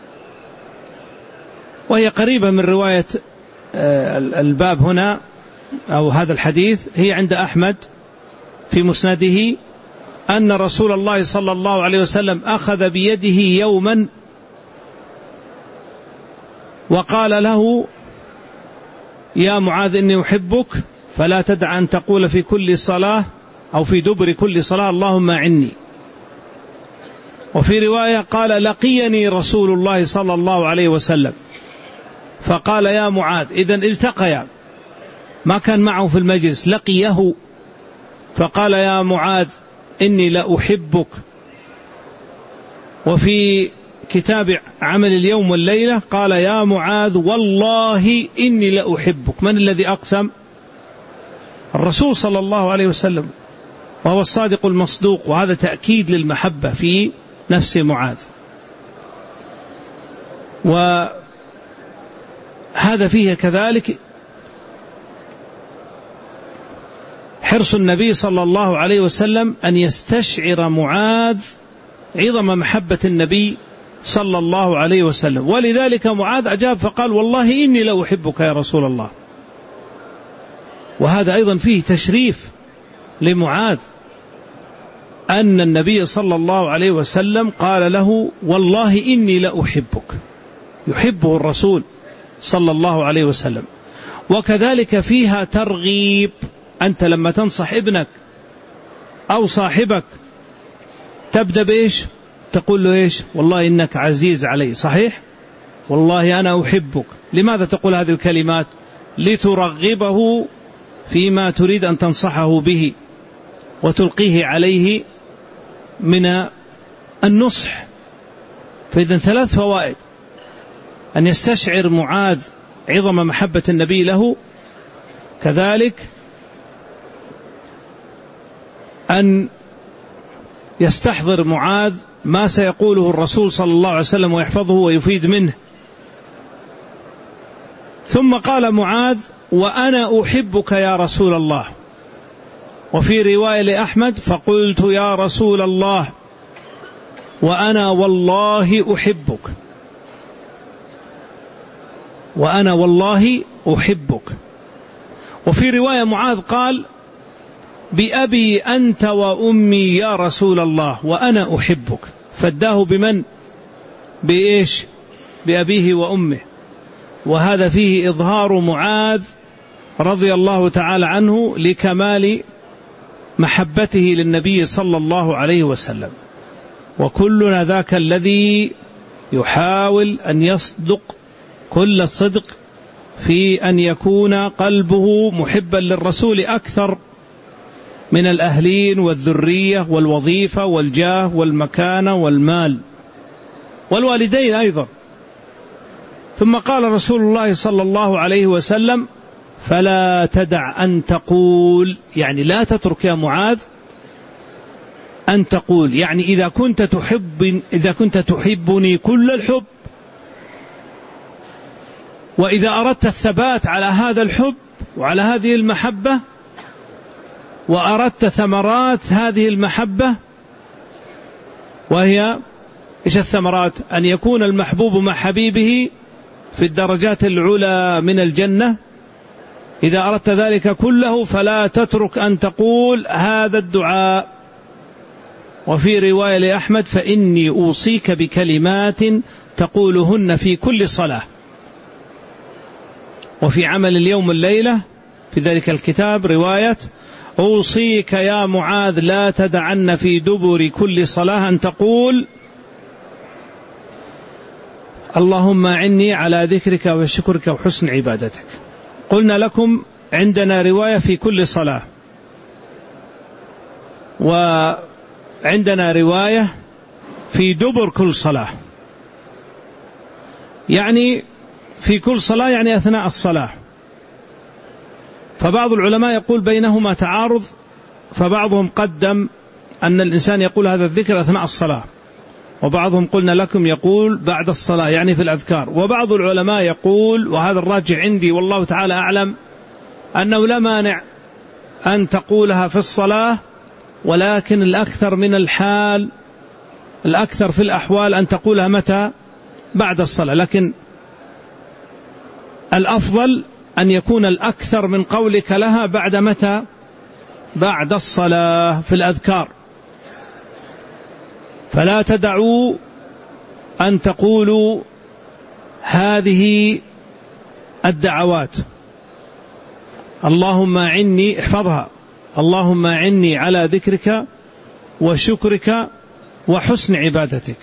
وهي قريبة من رواية الباب هنا أو هذا الحديث، هي عند أحمد في مسنده، أن رسول الله صلى الله عليه وسلم أخذ بيده يوما وقال له: يا معاذ إني أحبك فلا تدع أن تقول في كل صلاة أو في دبر كل صلاة اللهم أعني. وفي رواية قال: لقيني رسول الله صلى الله عليه وسلم فقال: يا معاذ. إذن التقيا، ما كان معه في المجلس، لقيه فقال: يا معاذ إني لأحبك. وفي كتاب عمل اليوم والليلة قال: يا معاذ والله إني لأحبك. من الذي أقسم؟ الرسول صلى الله عليه وسلم، وهو الصادق المصدوق، وهذا تأكيد للمحبة في نفس معاذ. وهذا فيه كذلك حرص النبي صلى الله عليه وسلم أن يستشعر معاذ عظم محبة النبي صلى الله عليه وسلم، ولذلك معاذ أجاب فقال: والله إني لأحبك يا رسول الله. وهذا أيضا فيه تشريف لمعاذ، أن النبي صلى الله عليه وسلم قال له: والله إني لأحبك، يحبه الرسول صلى الله عليه وسلم. وكذلك فيها ترغيب، أنت لما تنصح ابنك أو صاحبك تبدأ بإيش؟ تقول له إيش؟ والله إنك عزيز علي، صحيح؟ والله أنا أحبك. لماذا تقول هذه الكلمات؟ لترغبه فيما تريد أن تنصحه به وتلقيه عليه من النصح. فإذن ثلاث فوائد: أن يستشعر معاذ عظم محبة النبي له، كذلك أن يستحضر معاذ ما سيقوله الرسول صلى الله عليه وسلم ويحفظه ويفيد منه. ثم قال معاذ: وأنا أحبك يا رسول الله. وفي رواية لأحمد: فقلت يا رسول الله وأنا والله أحبك، وأنا والله أحبك. وفي رواية معاذ قال: بأبي أنت وأمي يا رسول الله وأنا أحبك. فداه بمن؟ بإيش؟ بأبيه وأمه. وهذا فيه إظهار معاذ رضي الله تعالى عنه لكمال محبته للنبي صلى الله عليه وسلم. وكلنا ذاك الذي يحاول أن يصدق كل الصدق في أن يكون قلبه محبا للرسول أكثر من الأهلين والذرية والوظيفة والجاه والمكانة والمال والوالدين أيضا. ثم قال رسول الله صلى الله عليه وسلم: فلا تدع أن تقول، يعني لا تترك يا معاذ أن تقول، يعني إذا كنت تحب إذا كنت تحبني كل الحب، وإذا أردت الثبات على هذا الحب وعلى هذه المحبة، وأردت ثمرات هذه المحبة، وهي إيش الثمرات؟ أن يكون المحبوب مع حبيبه في الدرجات العلى من الجنة. إذا أردت ذلك كله فلا تترك أن تقول هذا الدعاء. وفي رواية لأحمد: فإني أوصيك بكلمات تقولهن في كل صلاة. وفي عمل اليوم والليلة في ذلك الكتاب رواية: أوصيك يا معاذ لا تدعن في دبر كل صلاة أن تقول اللهم أعني على ذكرك وشكرك وحسن عبادتك. قلنا لكم عندنا رواية في كل صلاة، وعندنا رواية في دبر كل صلاة، يعني في كل صلاة يعني أثناء الصلاة. فبعض العلماء يقول بينهما تعارض، فبعضهم قدم أن الإنسان يقول هذا الذكر أثناء الصلاة، وبعضهم قلنا لكم يقول بعد الصلاة يعني في الأذكار. وبعض العلماء يقول، وهذا الراجع عندي والله تعالى أعلم، أنه لا مانع أن تقولها في الصلاة، ولكن الأكثر من الحال الأكثر في الأحوال أن تقولها متى؟ بعد الصلاة. لكن الأفضل أن يكون الأكثر من قولك لها بعد متى؟ بعد الصلاة في الأذكار. فلا تدعوا أن تقولوا هذه الدعوات: اللهم أعني، احفظها، اللهم أعني على ذكرك وشكرك وحسن عبادتك.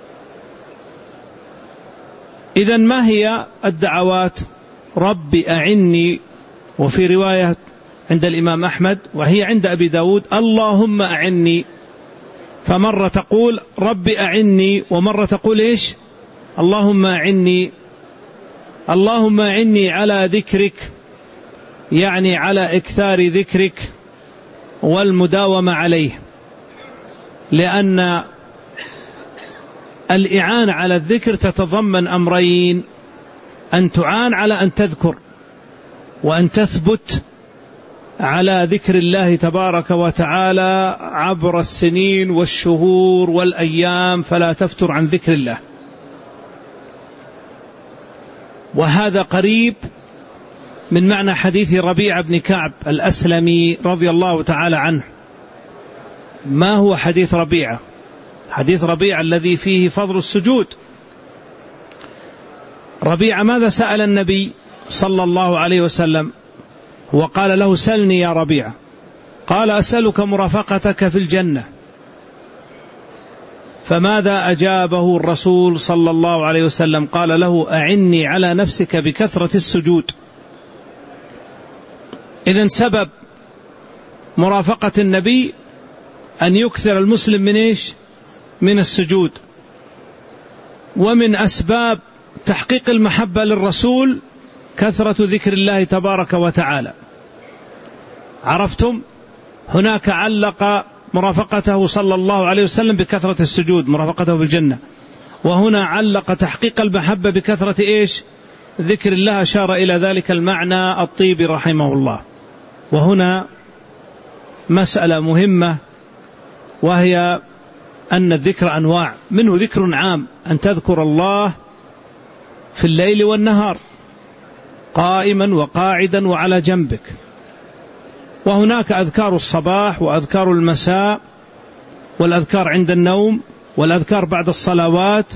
إذن ما هي الدعوات؟ رب أعني، وفي رواية عند الإمام أحمد وهي عند أبي داود اللهم أعني. فمرة تقول رب أعني، ومرة تقول إيش؟ اللهم أعني. اللهم أعني على ذكرك، يعني على إكثار ذكرك والمداومة عليه، لأن الإعانة على الذكر تتضمن أمرين: أن تعان على أن تذكر، وأن تثبت على ذكر الله تبارك وتعالى عبر السنين والشهور والأيام، فلا تفتر عن ذكر الله. وهذا قريب من معنى حديث ربيعة بن كعب الأسلمي رضي الله تعالى عنه. ما هو حديث ربيعة؟ حديث ربيعة الذي فيه فضل السجود. ربيعة ماذا سأل النبي صلى الله عليه وسلم؟ وقال له سلني يا ربيعة. قال أسألك مرافقتك في الجنة. فماذا أجابه الرسول صلى الله عليه وسلم؟ قال له أعني على نفسك بكثرة السجود. إذن سبب مرافقة النبي أن يكثر المسلم من إيش؟ من السجود. ومن أسباب تحقيق المحبة للرسول كثرة ذكر الله تبارك وتعالى. عرفتم؟ هناك علق مرافقته صلى الله عليه وسلم بكثرة السجود، مرافقته في الجنة، وهنا علق تحقيق المحبة بكثرة إيش؟ ذكر الله. أشار إلى ذلك المعنى الطيبي رحمه الله. وهنا مسألة مهمة، وهي أن الذكر أنواع، منه ذكر عام أن تذكر الله في الليل والنهار قائما وقاعدا وعلى جنبك، وهناك أذكار الصباح وأذكار المساء والأذكار عند النوم والأذكار بعد الصلوات.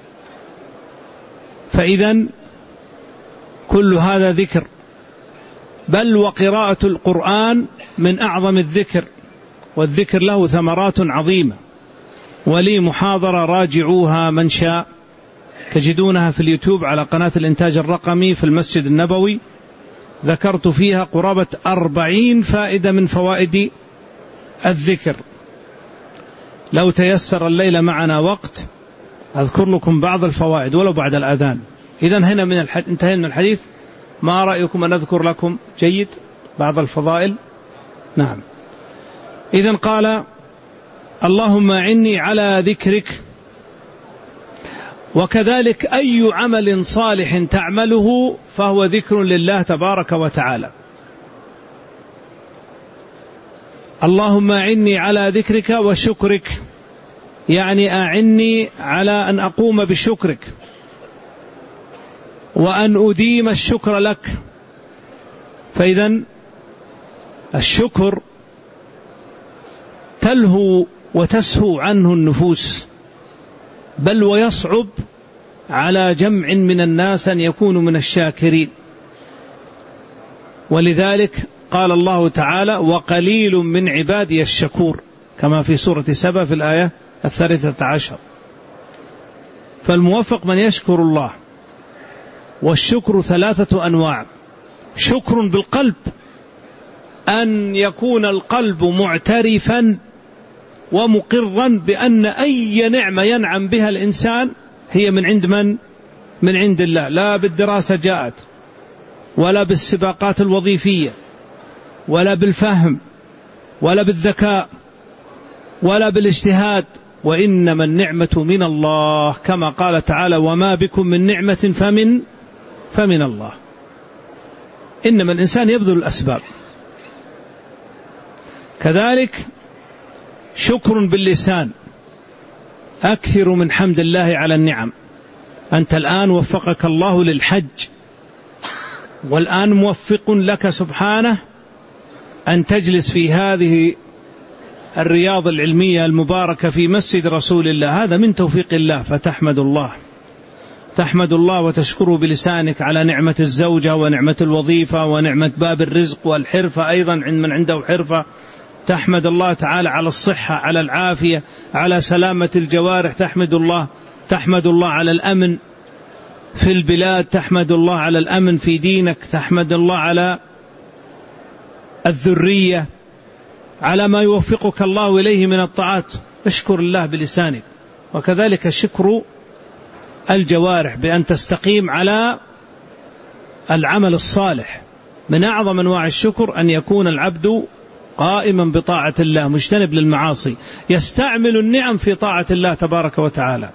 فإذن كل هذا ذكر، بل وقراءة القرآن من أعظم الذكر، والذكر له ثمرات عظيمة. ولي محاضرة راجعوها من شاء، تجدونها في اليوتيوب على قناة الإنتاج الرقمي في المسجد النبوي، ذكرت فيها قرابة أربعين فائدة من فوائد الذكر. لو تيسر الليلة معنا وقت أذكر لكم بعض الفوائد ولو بعد الأذان. إذن هنا من الحد... انتهينا من الحديث. ما رأيكم أن أذكر لكم جيد بعض الفضائل؟ نعم. إذن قال اللهم أعني على ذكرك. وكذلك أي عمل صالح تعمله فهو ذكر لله تبارك وتعالى. اللهم أعني على ذكرك وشكرك، يعني أعني على أن أقوم بشكرك وأن أديم الشكر لك. فإذن الشكر تلهو وتسهو عنه النفوس، بل ويصعب على جمع من الناس أن يكونوا من الشاكرين. ولذلك قال الله تعالى وقليل من عبادي الشكور، كما في سورة سبأ في الآية الثالثة عشر. فالموفق من يشكر الله. والشكر ثلاثة أنواع: شكر بالقلب، أن يكون القلب معترفا ومقرا بأن أي نعمة ينعم بها الإنسان هي من عند من؟ من عند الله، لا بالدراسة جاءت، ولا بالسباقات الوظيفية، ولا بالفهم، ولا بالذكاء، ولا بالاجتهاد، وإنما النعمة من الله، كما قال تعالى: وما بكم من نعمة فمن فمن الله. إنما الإنسان يبذل الأسباب. كذلك شكر باللسان، أكثر من حمد الله على النعم. أنت الآن وفقك الله للحج، والآن موفق لك سبحانه أن تجلس في هذه الرياض العلمية المباركة في مسجد رسول الله، هذا من توفيق الله، فتحمد الله، تحمد الله وتشكره بلسانك على نعمة الزوجة ونعمة الوظيفة ونعمة باب الرزق والحرفة، أيضا عند من عنده حرفة تحمد الله تعالى على الصحة، على العافية، على سلامة الجوارح، تحمد الله تحمد الله على الأمن في البلاد، تحمد الله على الأمن في دينك، تحمد الله على الذرية، على ما يوفقك الله إليه من الطاعات، اشكر الله بلسانك. وكذلك شكر الجوارح بأن تستقيم على العمل الصالح. من أعظم أنواع الشكر أن يكون العبد قائما بطاعة الله مجتنب للمعاصي، يستعمل النعم في طاعة الله تبارك وتعالى.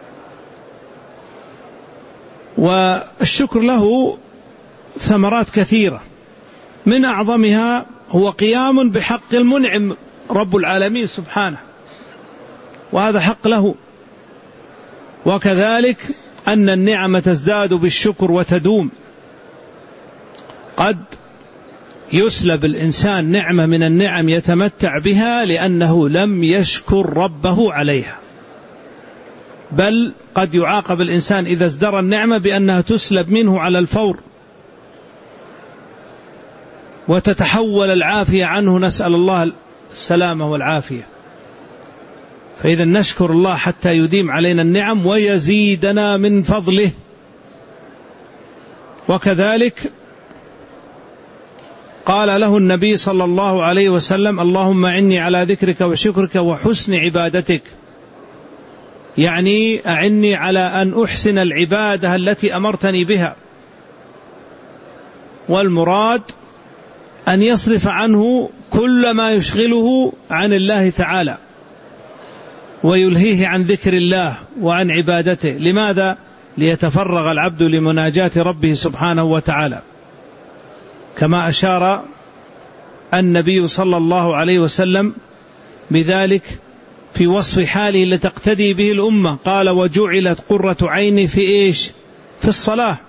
والشكر له ثمرات كثيرة، من أعظمها هو قيام بحق المنعم رب العالمين سبحانه، وهذا حق له. وكذلك أن النعم تزداد بالشكر وتدوم. قد يسلب الإنسان نعمة من النعم يتمتع بها لأنه لم يشكر ربه عليها، بل قد يعاقب الإنسان إذا ازدرى النعمة بأنها تسلب منه على الفور وتتحول العافية عنه، نسأل الله السلامة والعافية. فإذا نشكر الله حتى يديم علينا النعم ويزيدنا من فضله. وكذلك قال له النبي صلى الله عليه وسلم: اللهم أعني على ذكرك وشكرك وحسن عبادتك، يعني أعني على أن أحسن العبادة التي أمرتني بها. والمراد أن يصرف عنه كل ما يشغله عن الله تعالى ويلهيه عن ذكر الله وعن عبادته. لماذا؟ ليتفرغ العبد لمناجاة ربه سبحانه وتعالى، كما أشار النبي صلى الله عليه وسلم بذلك في وصف حاله لتقتدي به الأمة. قال: وجعلت قرة عيني في إيش؟ في الصلاة.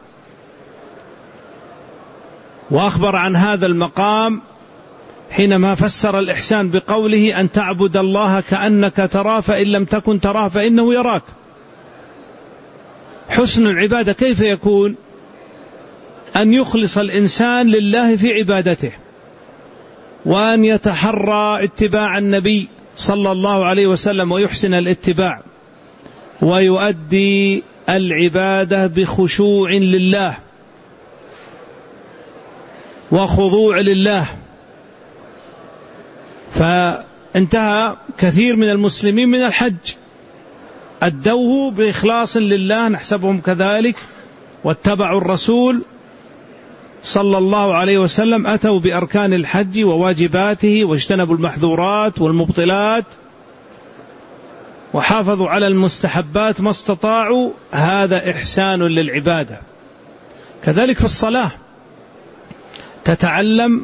وأخبر عن هذا المقام حينما فسر الإحسان بقوله: أن تعبد الله كأنك تراه فإن لم تكن تراه فإنه يراك. حسن العبادة كيف يكون؟ أن يخلص الإنسان لله في عبادته، وأن يتحرى اتباع النبي صلى الله عليه وسلم ويحسن الاتباع، ويؤدي العبادة بخشوع لله وخضوع لله. فانتهى كثير من المسلمين من الحج أدوه بإخلاص لله، نحسبهم كذلك، واتبعوا الرسول صلى الله عليه وسلم، أتوا بأركان الحج وواجباته واجتنبوا المحظورات والمبطلات وحافظوا على المستحبات ما استطاعوا. هذا إحسان للعبادة. كذلك في الصلاة تتعلم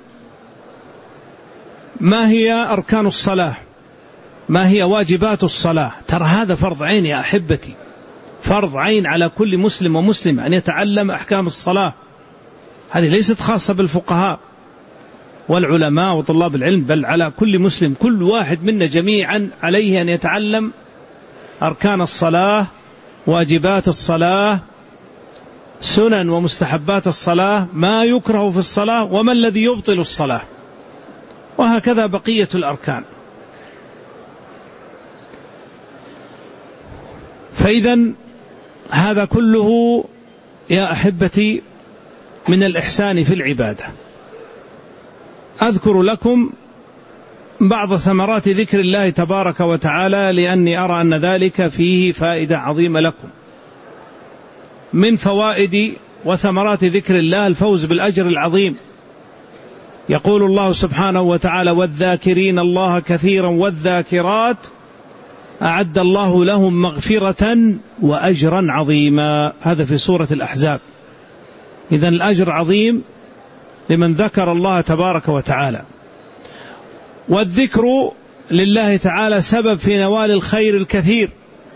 ما هي أركان الصلاة، ما هي واجبات الصلاة. ترى هذا فرض عين يا أحبتي، فرض عين على كل مسلم ومسلم أن يتعلم أحكام الصلاة. هذه ليست خاصة بالفقهاء والعلماء وطلاب العلم، بل على كل مسلم، كل واحد منا جميعا عليه أن يتعلم أركان الصلاة، واجبات الصلاة، سنن ومستحبات الصلاة، ما يكره في الصلاة، وما الذي يبطل الصلاة، وهكذا بقية الأركان. فإذا هذا كله يا أحبتي من الإحسان في العبادة. أذكر لكم بعض ثمرات ذكر الله تبارك وتعالى لأني أرى أن ذلك فيه فائدة عظيمة لكم. من فوائد وثمرات ذكر الله الفوز بالأجر العظيم. يقول الله سبحانه وتعالى: والذاكرين الله كثيرا والذاكرات أعد الله لهم مغفرة وأجرا عظيما. هذا في سورة الأحزاب. إذن الأجر عظيم لمن ذكر الله تبارك وتعالى. والذكر لله تعالى سبب في نوال الخير الكثير،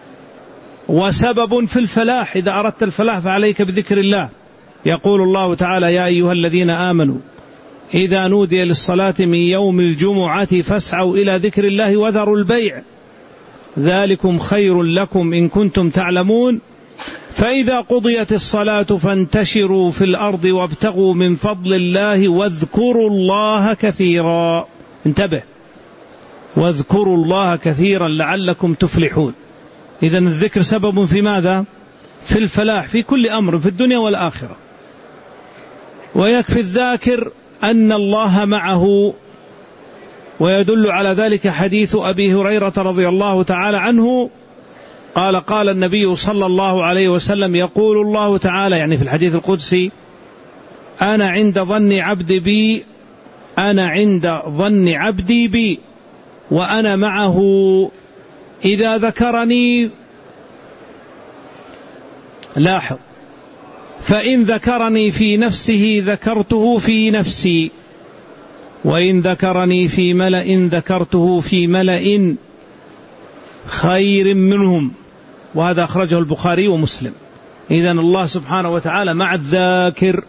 وسبب في الفلاح. إذا أردت الفلاح فعليك بذكر الله. يقول الله تعالى: يا أيها الذين آمنوا إذا نودي للصلاة من يوم الجمعة فاسعوا إلى ذكر الله وذروا البيع ذلكم خير لكم إن كنتم تعلمون فإذا قضيت الصلاة فانتشروا في الأرض وابتغوا من فضل الله واذكروا الله كثيرا. انتبه، واذكروا الله كثيرا لعلكم تفلحون. إذن الذكر سبب في ماذا؟ في الفلاح في كل أمر في الدنيا والآخرة. ويكفي الذاكر أن الله معه، ويدل على ذلك حديث أبي هريرة رضي الله تعالى عنه قال: قال النبي صلى الله عليه وسلم: يقول الله تعالى، يعني في الحديث القدسي: أنا عند ظن عبدي بي أنا عند ظن عبدي بي وأنا معه إذا ذكرني. لاحظ: فإن ذكرني في نفسه ذكرته في نفسي وإن ذكرني في ملأ ذكرته في ملأ خير منهم. وهذا أخرجه البخاري ومسلم. إذن الله سبحانه وتعالى مع الذاكر.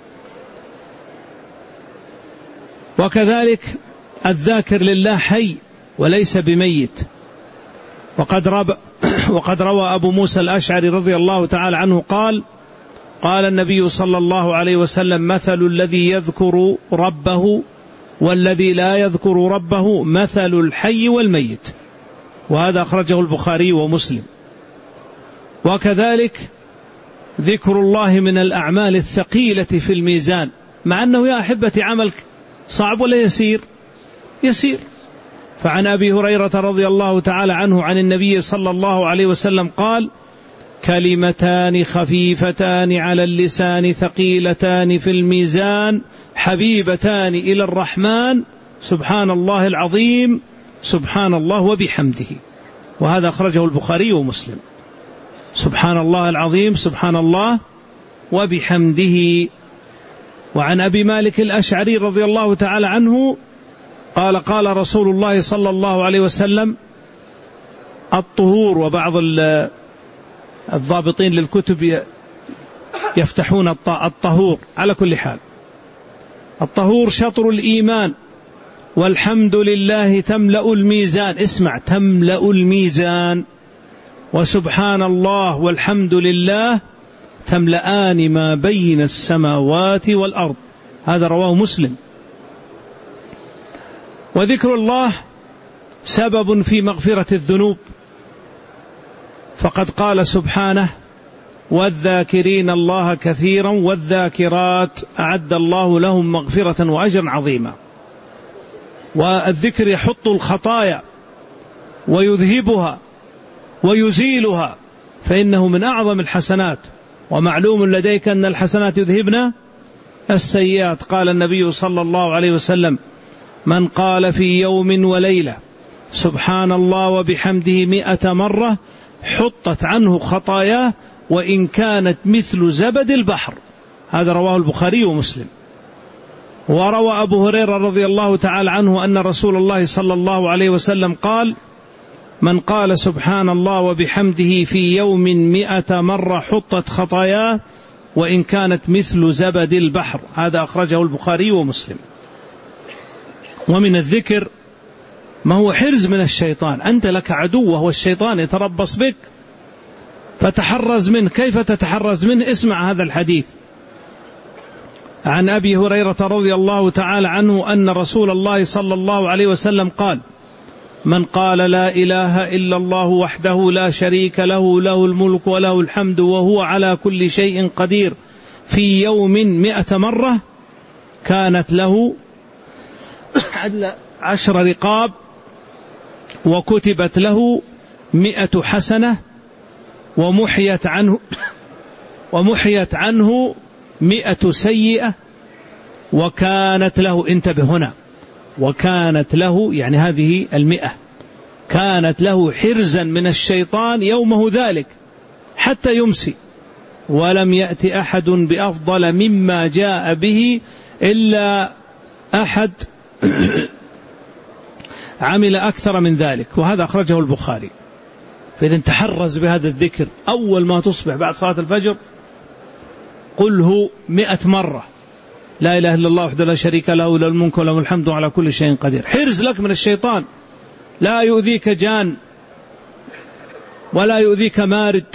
وكذلك الذاكر لله حي وليس بميت. وقد, رب وقد روى أبو موسى الأشعري رضي الله تعالى عنه قال: قال النبي صلى الله عليه وسلم: مثل الذي يذكر ربه والذي لا يذكر ربه مثل الحي والميت. وهذا أخرجه البخاري ومسلم. وكذلك ذكر الله من الأعمال الثقيلة في الميزان، مع أنه يا أحبتي عمل صعب ولا يسير؟ يسير. فعن أبي هريرة رضي الله تعالى عنه عن النبي صلى الله عليه وسلم قال: كلمتان خفيفتان على اللسان ثقيلتان في الميزان حبيبتان إلى الرحمن سبحان الله العظيم سبحان الله وبحمده. وهذا أخرجه البخاري ومسلم. سبحان الله العظيم سبحان الله وبحمده. وعن أبي مالك الأشعري رضي الله تعالى عنه قال: قال رسول الله صلى الله عليه وسلم: الطهور. وبعض الضابطين للكتب يفتحون الطهور. على كل حال، الطهور شطر الإيمان، والحمد لله تملأ الميزان. اسمع، تملأ الميزان. وسبحان الله والحمد لله تملأان ما بين السماوات والأرض. هذا رواه مسلم. وذكر الله سبب في مغفرة الذنوب، فقد قال سبحانه: والذاكرين الله كثيرا والذاكرات أعد الله لهم مغفرة وأجرا عظيما. والذكر يحط الخطايا ويذهبها ويزيلها، فإنه من أعظم الحسنات. ومعلوم لديك أن الحسنات يذهبن السيئات. قال النبي صلى الله عليه وسلم: من قال في يوم وليلة سبحان الله وبحمده مئة مرة حطت عنه خطاياه وإن كانت مثل زبد البحر. هذا رواه البخاري ومسلم. وروى أبو هريرة رضي الله تعالى عنه أن رسول الله صلى الله عليه وسلم قال: من قال سبحان الله وبحمده في يوم مئة مرة حطت خطاياه وإن كانت مثل زبد البحر. هذا أخرجه البخاري ومسلم. ومن الذكر ما هو حرز من الشيطان. أنت لك عدو وهو الشيطان يتربص بك، فتحرز منه. كيف تتحرز منه؟ اسمع هذا الحديث عن أبي هريرة رضي الله تعالى عنه أن رسول الله صلى الله عليه وسلم قال: من قال لا إله إلا الله وحده لا شريك له له الملك وله الحمد وهو على كل شيء قدير في يوم مئة مرة كانت له عشر رقاب وكتبت له مئة حسنة ومحيت عنه ومحيت عنه مئة سيئة وكانت له، انتبه هنا، وكانت له يعني هذه المئة كانت له حرزا من الشيطان يومه ذلك حتى يمسي، ولم يأتي أحد بأفضل مما جاء به إلا أحد عمل أكثر من ذلك، وهذا أخرجه البخاري. فإذا تحرز بهذا الذكر أول ما تصبح بعد صلاة الفجر قله مئة مرة، لا إله إلا الله وحده لا شريك له له الملك وله الحمد على كل شيء قدير، حرز لك من الشيطان، لا يؤذيك جان ولا يؤذيك مارد،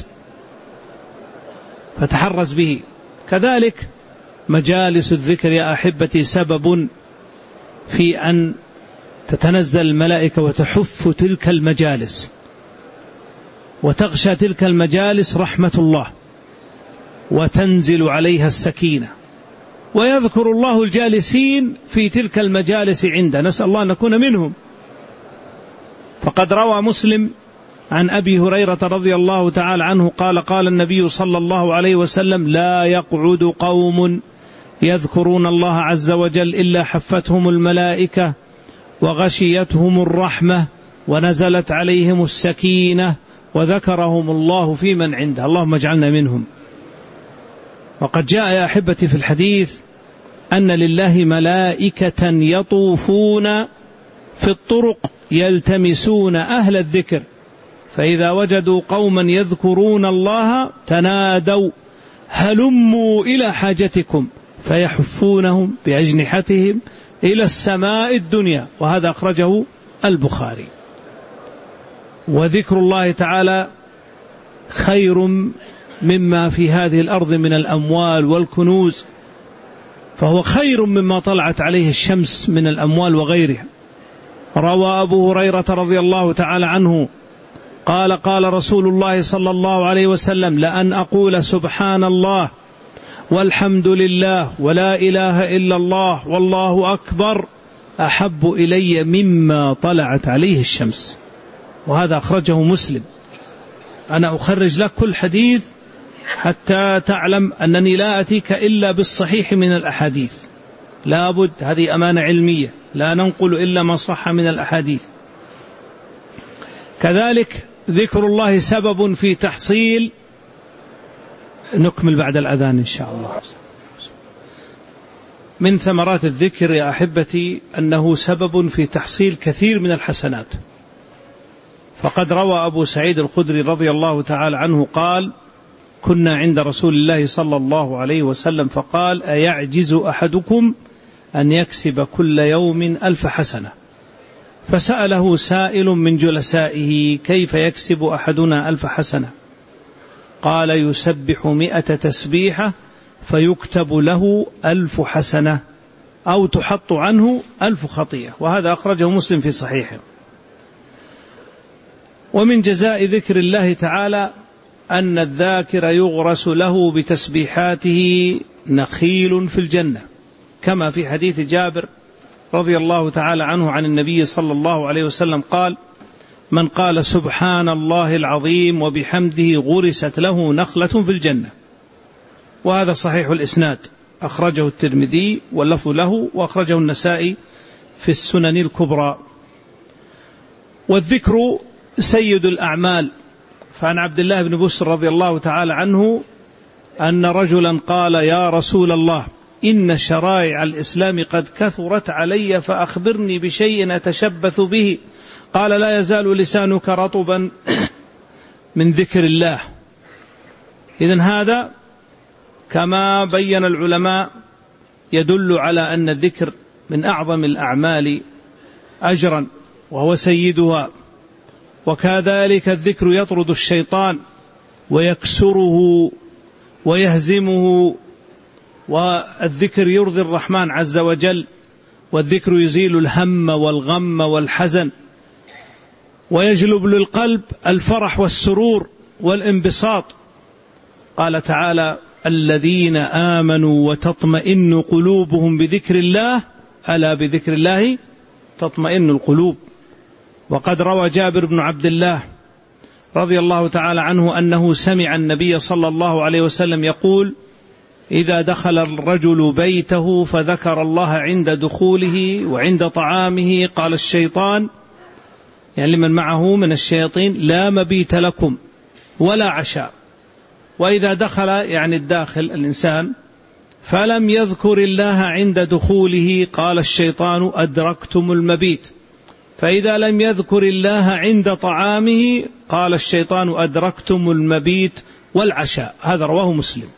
فتحرز به. كذلك مجالس الذكر يا أحبتي سبب في أن تتنزل الملائكة وتحف تلك المجالس وتغشى تلك المجالس رحمة الله وتنزل عليها السكينة، ويذكر الله الجالسين في تلك المجالس عنده، نسأل الله أن نكون منهم. فقد روى مسلم عن أبي هريرة رضي الله تعالى عنه قال قال النبي صلى الله عليه وسلم: لا يقعد قوم يذكرون الله عز وجل إلا حفتهم الملائكة وغشيتهم الرحمة ونزلت عليهم السكينة وذكرهم الله في من عنده، اللهم اجعلنا منهم. وقد جاء يا أحبتي في الحديث أن لله ملائكة يطوفون في الطرق يلتمسون أهل الذكر، فإذا وجدوا قوما يذكرون الله تنادوا هلموا إلى حاجتكم فيحفونهم بأجنحتهم إلى السماء الدنيا، وهذا أخرجه البخاري. وذكر الله تعالى خير مما في هذه الأرض من الأموال والكنوز، فهو خير مما طلعت عليه الشمس من الأموال وغيرها. روى أبو هريرة رضي الله تعالى عنه قال قال رسول الله صلى الله عليه وسلم: لأن أقول سبحان الله والحمد لله ولا إله إلا الله والله أكبر أحب إلي مما طلعت عليه الشمس، وهذا أخرجه مسلم. أنا أخرج لك كل حديث حتى تعلم أنني لا أتيك إلا بالصحيح من الأحاديث، لا بد، هذه أمانة علمية، لا ننقل إلا ما صح من الأحاديث. كذلك ذكر الله سبب في تحصيل، نكمل بعد الأذان إن شاء الله. من ثمرات الذكر يا أحبتي أنه سبب في تحصيل كثير من الحسنات. فقد روى أبو سعيد الخدري رضي الله تعالى عنه قال: كنا عند رسول الله صلى الله عليه وسلم فقال: أيعجز أحدكم أن يكسب كل يوم ألف حسنة؟ فسأله سائل من جلسائه: كيف يكسب أحدنا ألف حسنة؟ قال: يسبح مئة تسبيحة فيكتب له ألف حسنة أو تحط عنه ألف خطيئة، وهذا أخرجه مسلم في صحيحه. ومن جزاء ذكر الله تعالى أن الذاكر يغرس له بتسبيحاته نخيل في الجنة، كما في حديث جابر رضي الله تعالى عنه عن النبي صلى الله عليه وسلم قال: من قال سبحان الله العظيم وبحمده غرست له نخلة في الجنة، وهذا صحيح الإسناد، أخرجه الترمذي واللفظ له، وأخرجه النسائي في السنن الكبرى. والذكر سيد الأعمال. فعن عبد الله بن بسر رضي الله تعالى عنه أن رجلا قال: يا رسول الله، إن شرائع الإسلام قد كثرت علي فأخبرني بشيء أتشبث به. قال: لا يزال لسانك رطبا من ذكر الله. إذن هذا كما بين العلماء يدل على أن الذكر من أعظم الأعمال أجرا وهو سيدها، وكذلك الذكر يطرد الشيطان ويكسره ويهزمه، والذكر يرضي الرحمن عز وجل، والذكر يزيل الهم والغم والحزن. ويجلب للقلب الفرح والسرور والانبساط. قال تعالى: الذين آمنوا وتطمئن قلوبهم بذكر الله، ألا بذكر الله تطمئن القلوب. وقد روى جابر بن عبد الله رضي الله تعالى عنه أنه سمع النبي صلى الله عليه وسلم يقول: إذا دخل الرجل بيته فذكر الله عند دخوله وعند طعامه قال الشيطان، يعني لمن معه من الشياطين: لا مبيت لكم ولا عشاء. وإذا دخل يعني الداخل الإنسان فلم يذكر الله عند دخوله قال الشيطان: أدركتم المبيت. فإذا لم يذكر الله عند طعامه قال الشيطان: أدركتم المبيت والعشاء. هذا رواه مسلم.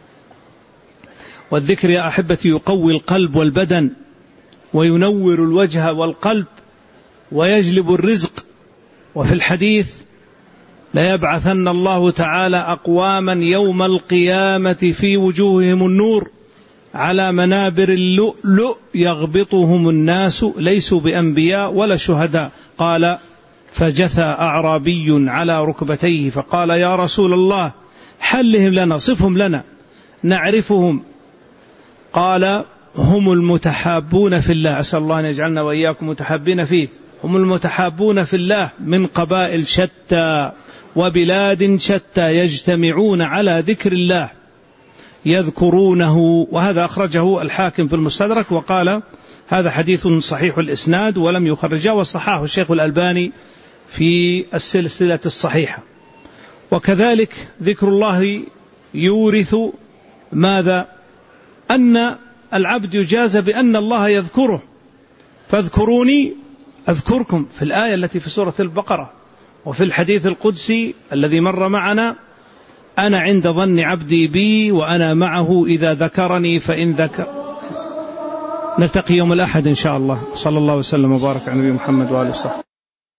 والذكر يا أحبتي يقوي القلب والبدن وينور الوجه والقلب ويجلب الرزق. وفي الحديث: ليبعثن الله تعالى أقواما يوم القيامة في وجوههم النور على منابر اللؤلؤ يغبطهم الناس ليسوا بأنبياء ولا شهداء. قال: فجثى أعرابي على ركبتيه فقال: يا رسول الله حلهم لنا، صفهم لنا نعرفهم. قال: هم المتحابون في الله، أسأل الله أن يجعلنا وإياكم متحابين فيه. هم المتحابون في الله من قبائل شتى وبلاد شتى يجتمعون على ذكر الله يذكرونه. وهذا أخرجه الحاكم في المستدرك وقال: هذا حديث صحيح الإسناد، ولم يخرجه وصححه الشيخ الألباني في السلسلة الصحيحة. وكذلك ذكر الله يورث ماذا؟ أن العبد يجازى بأن الله يذكره، فاذكروني أذكركم، في الآية التي في سورة البقرة. وفي الحديث القدسي الذي مر معنا: أنا عند ظن عبدي بي وأنا معه إذا ذكرني فإن ذكر. نلتقي يوم الأحد إن شاء الله. صلى الله وسلم وبارك على نبينا محمد وآله وصحبه.